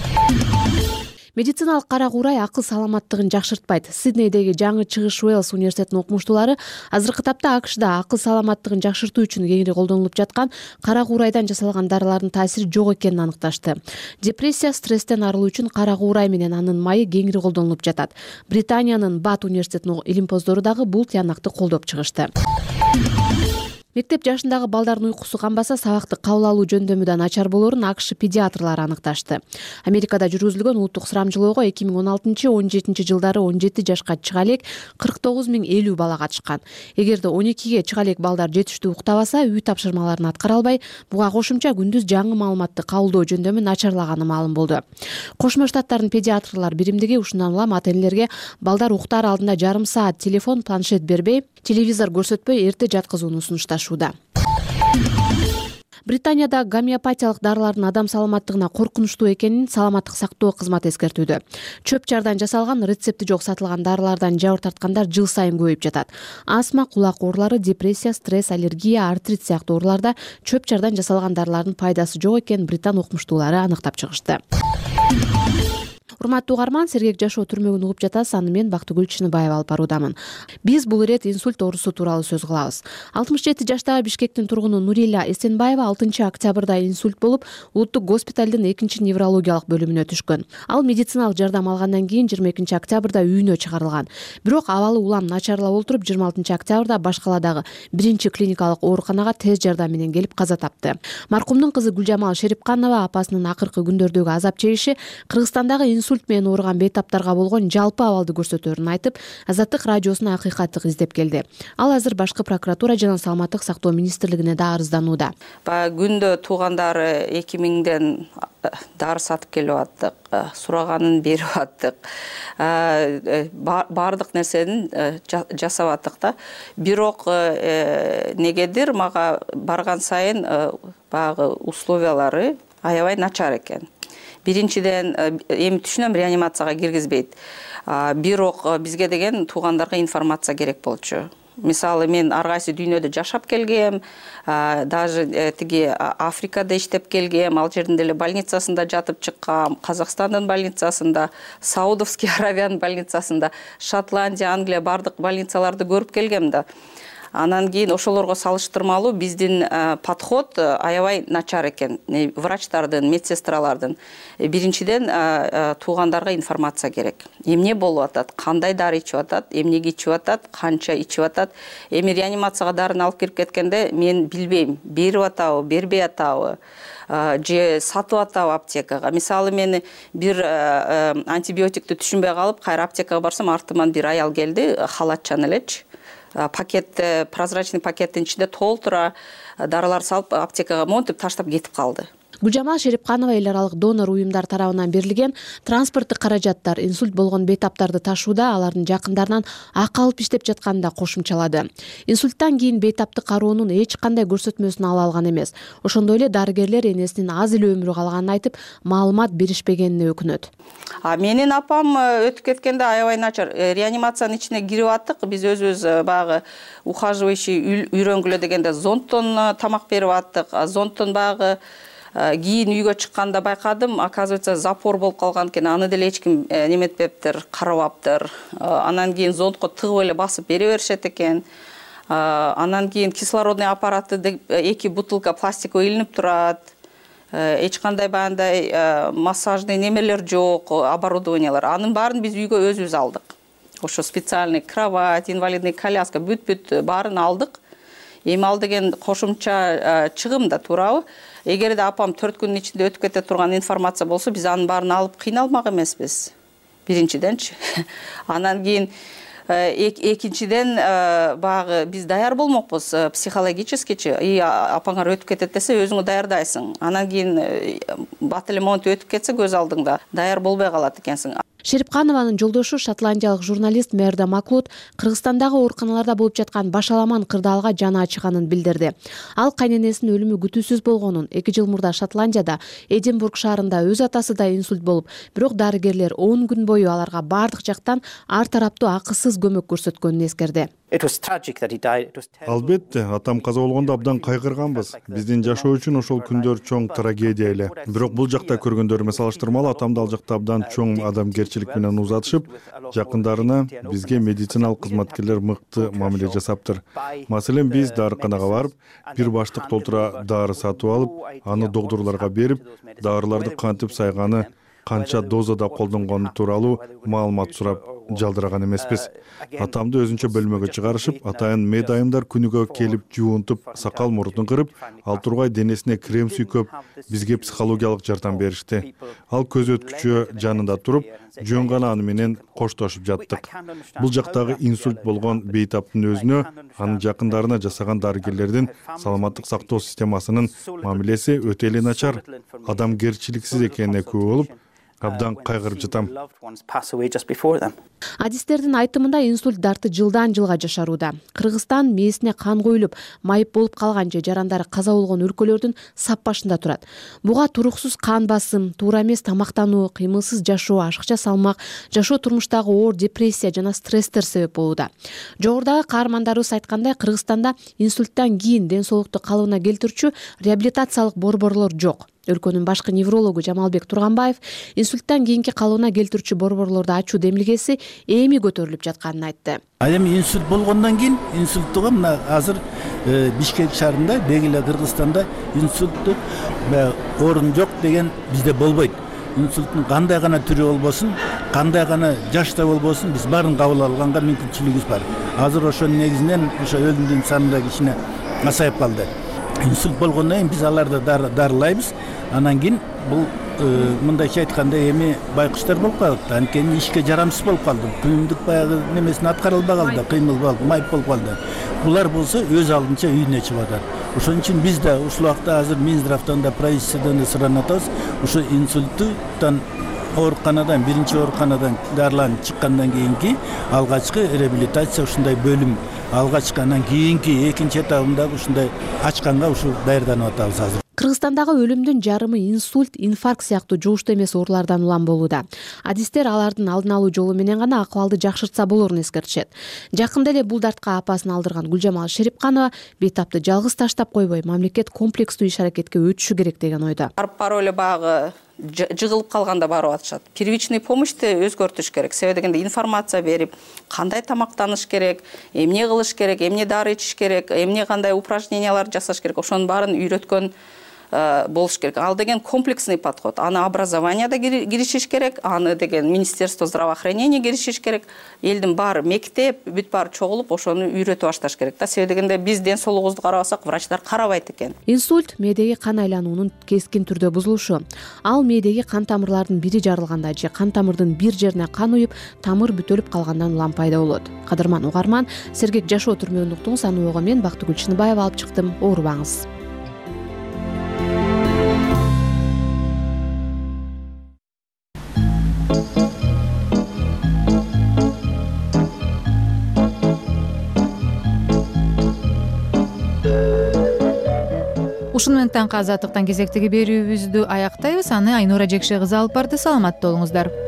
Медициналык кара куурай акыл саламаттыгын жакшыртпайт. Сиднейдеги жаңы чыгыш Уэльс университетинин окумуштуулары азыркы тапта АКШда акыл саламаттыгын жакшыртуу үчүн кеңири колдонулуп жаткан кара куурайдан жасалган дарылардын таасири жок экенин аныкташты. Депрессия, стресстен арылуу үчүн кара куурай менен анын майы кеңири колдонулуп жатат. Британиянын Бат университетинин илимпоздору дагы бул тыянакты колдоп чыгышты. Мектеп жашындагы балдардын уйкусу канбаса, сабакты кабыл алуу жөндөмү да начар болорун АКШ педиатрлары аныкташты. Америкада жүргүзүлгөн улуттук сурамжылоого 2016-17 жылдары 17 жашка чыга элек 49,050 бала катышкан. Эгерде 12ге чыга элек балдар жетиштүү уктабаса, үй тапшырмаларын аткара албай, буга кошумча күндүз жаңы маалыматты кабылдоо жөндөмү начарлаганы маалым болду. Кошмо Штаттардын педиатрлар биримдиги ушундан улам ата-энелерге балдар уктаар алдында жарым саат телефон, планшет бербей, телевизор көрсөтпөй эрте жаткызууну сунушташууда. Британияда гомеопатиялык дарылардын адам саламаттыгына коркунучтуу экенин саламаттык сактоо кызматы эскертүүдө. Чөп чардан жасалган, рецепти жок сатылган дарылардан жабыр тарткандар жыл сайын көбөйүп жатат. Астма, кулак оорулары, депрессия, стресс, аллергия, артрит сыяктуу ооруларда чөп чардан жасалган дарылардын пайдасы жок экенин британ окумуштуулары аныктап чыгышты. Урматтуу угарман, сергек жашоо түрмөгүн угуп жатасыз. Аны мен Бактыгүл Чыныбаева алып баруудамын. Биз бул ирет инсульт оорусу тууралуу сөз кылабыз. 67 жаштагы Бишкектин тургуну Нурила Эсенбаева 6 октябрда инсульт болуп, улуттук госпиталдын 2 неврологиялык бөлүмүнө түшкөн. Ал медициналык жардам алгандан кийин 22 октябрда үйүнө чыгарылган. Бирок абалы улам начарлап олтуруп 26 октябрда Башкаладагы 1 клиникалык ооруканага тез жардам менен келип каза тапты. Маркумдун кызы Гүлжамал Шерипканова апасынын акыркы күндөрдөгү азап чегиши Кыргызстандагы инсульт менен ооруган бейтаптарга болгон жалпы абалды көрсөтөөрүн айтып, Азаттык радиосуна акыйкатты издеп келди. Ал азыр башкы прокуратура жана саламаттык сактоо министрлигине да арызданууда. Күндө туугандары 2000ден дары сатып келип аттык, сураганын берип аттык. Бардык нерсени жасап аттык да. Бирок негедир мага барган сайын багы условиялары аябай начар экен. Биринчиден эми түшүнөм, реанимацияга киргизбейт. Бирок бизге деген туугандарга информация керек болчу. мисалы мен ар кайсы дүйнөдө жашап келгем, даже тиги Африкада иштеп келгем, ал жердин деле больницасында жатып чыккам, Казакстандын больницасында, Саудовский Аравиянын больницасында, Шотландия, Англия бардык больницаларды көрүп келгем да. Анан кийин ошолорго салыштырмалуу биздин подход аябай начар экен. Врачтардын, медсестралардын. Биринчиден туугандарга информация керек. Эмне болуп атат, кандай дары ичип атат, эмнеге ичип атат, канча ичип атат. Эми реанимацияга дарын алып кирип кеткенде мен билбейм, берип атабы, бербей атабы, же сатып атабы аптекага. Мисалы мен бир антибиотикти түшүнбөй калып, кайра аптекага барсам, артыман бир аял келди, халатчан элечи. Пакет, прозрачный пакеттин ичинде толтура дарылар салып аптекага монтип таштап кетип калды. Гүлжамал Шерипканова эл аралык донор уюмдар тарабынан берилген транспорттук каражаттар инсульт болгон бейтаптарды ташууда алардын жакындарынан акы алып иштеп жатканын да кошумчалады. Инсульттан кийин бейтаптык кароонун эч кандай көрсөтмөсүн ала алган эмес. Ошондой эле дарыгерлер энесинин аз эле өмүрү калганын айтып, маалымат беришпегенине өкүнөт. Менин апам өтүп кеткенде аябай начар. Реанимациянын ичине кирип аттык. Биз өзүбүз багы ухаживающий үйрөнгүлө дегенде зонттон тамак берип аттык. Зонттон багы кийин үйгө чыкканда байкадым, оказывается, запор болуп калган экен. Аны деле эч ким неметпептир, карабаптыр. Анан кийин зонтко тыгып эле басып бере беришет экен. Анан кийин кислородный аппараты 2 бутылка пластикка илинип турат. Эч кандай бандай массажный немелер жок, оборудованиялар. Анын баарын биз үйгө өзүбүз алдык. Ошо специальный кровать, инвалидный коляска бүт баарын алдык. Эми ал деген кошумча чыгым да, туурабы? Эгерде апам 4 күнүн ичинде өтүп кете турган информация болсо, биз анын баарын алып кыйналмак эмеспиз. Биринчиденчи. Анан кийин экинчиден багы биз даяр болмокпуз психологическичи. Апаңар өтүп кетет десе, өзүңө даярдайсың. Анан кийин батальон өтүп кетсе, көз алдыңда даяр болбой калат экенсиң. Шерипканованын жолдошу шотландиялык журналист Мерда Маклуд Кыргызстандагы ооруканаларда болуп жаткан башаламан кырдаалга жаны ачыганын билдирди. Ал кайненесинин өлүмү күтүүсүз болгонун, 2 жыл мурда Шотландияда Эдинбург шаарында өз атасы да инсульт болуп, бирок дарыгерлер 10 күн бою аларга бардык жактан ар тараптуу акысыз көмөк көрсөткөнүн эскерди. Албетте, атам каза болгондо абдан кайгырганбыз. Биздин жашоо үчүн ошол күндөр чоң трагедия эле. Бирок бул жакта көргөндөрүмө салыштырмалуу атамды ал жакта абдан чоң адамгерчилик менен узатышып, жакындарына, бизге медициналык кызматкерлер мыкты мамиле жасаптыр. Маселен, биз дарыканага барып, бир баштык толтура дары сатып алып, аны доктурларга берип, дарыларды кантип сайганы, канча дозада колдонгону тууралуу маалымат сурап жалдыраган эмеспиз. Атамды өзүнчө бөлмөгө чыгарышып, атайын мед айымдар күнүгө келип жуунтуп, сакал мурдун кырып, ал тургай денесине крем сүйкөп, бизге психологиялык жардам беришти. Ал көз өткүчү жанында туруп, жөн гана аны менен коштошуп жаттык. Бул жактагы инсульт болгон бейтаптын өзүнө, анын жакындарына жасаган дарыгерлердин саламаттык сактоо системасынын мамилеси өтө эле начар, адамгерчиликсиз экенине күбө болуп, абдан кайгырып жатам. Адистердин айтымында инсульт дарты жылдан жылга жашарууда. Кыргызстан мээсине кан коюлуп, майып болуп калган же жарандары каза болгон өлкөлөрдүн сап башында турат. Буга туруксуз кан басым, туура эмес тамактануу, кыймылсыз жашоо, ашыкча салмак, жашоо турмуштагы оор депрессия жана стресстер себеп болууда. Жогорудагы каармандарыбыз айткандай, Кыргызстанда инсульттан кийин ден соолукту калыбына келтирүүчү реабилитациялык борборлор жок. Өлкөнүн башкы неврологу Жамалбек Турганбаев инсульттан кийинки калыбына келтирүүчү борборлорду ачуу демилгеси эми көтөрүлүп жатканын айтты. Ал эми инсульт болгондон кийин инсульттуга мына азыр Бишкек шаарында, деги Кыргызстанда инсульттук орун жок деген бизде болбойт. Инсульттун кандай гана түрү болбосун, кандай гана жашта болбосун, биз баарын кабыл алганга мүмкүнчүлүгүбүз бар. Азыр ошонун негизинен ошо өлүмдүн саны да кичине азайып калды. Инсульт болгондон кийин биз аларды дарылайбыз. Анан кийин бул мындайча айтканда эми байкуштар болуп калды. Анткени ишке жарамсыз болуп калды. Күнүмдүк баягы немесин аткара албай калды, кыймыл майып болуп калды. Булар болсо өз алдынча үйүнө чыгып атат. Ошон үчүн биз да ушул убакта азыр Минздравдан да, правительстводон да суранып атабыз. Ушу инсульттан ооруканадан, биринчи ооруканадан дарыланып чыккандан кийинки алгачкы реабилитация ушундай бөлүм, алгачкы анан кийинки экинчи этабында ушундай ачканга ушу даярданып атабыз азыр. Кыргызстандагы өлүмдүн жарымы инсульт, инфаркт сыяктуу жугуштуу эмес оорулардан улам болууда. Адистер алардын алдын алуу жолу менен гана акыбалды жакшыртса болорун эскертишет. Жакында эле бул дартка апасын алдырган Гүлжамал Шерипканова бейтапты жалгыз таштап койбой, мамлекет комплекстүү иш-аракетке өтүшү керек деген ойдо. Барып эле багы жыгылып калганда барып атышат. Первичный помощьты өзгөртүш керек. Себеби дегенде информация берип, кандай тамактаныш керек, эмне кылыш керек, эмне дары ичиш керек, эмне кандай упражнениялар жасаш керек, ошонун баарын үйрөткөн болуш керек. Ал деген комплексный подход. Аны образованияда киришиш керек, аны деген Министерство здравоохранения киришиш керек. Элдин баары мектеп, бүт баары чогулуп, ошону үйрөтүп башташ керек. Себеби дегенде биз ден соолугубузду карабасак, врачтар карабайт экен. Инсульт мээдеги кан айлануунун кескин түрдө бузулушу. Ал мээдеги кан тамырлардын бири жарылганда же кан тамырдын бир жерине кан уюп, тамыр бүтөлүп калгандан улам пайда болот. Кадырман угарман, сергек жашоо түрмөгүн уктуңуз. Аны ого мен Бактыгүл Чыныбаева алып чыктым. Оорубаңыз. Ушун менен таңкы азаттыктан кезектеги берүүбүздү аяктайбыз. Аны Айнура Жекше кызы алып барды. Саламатта болуңуздар.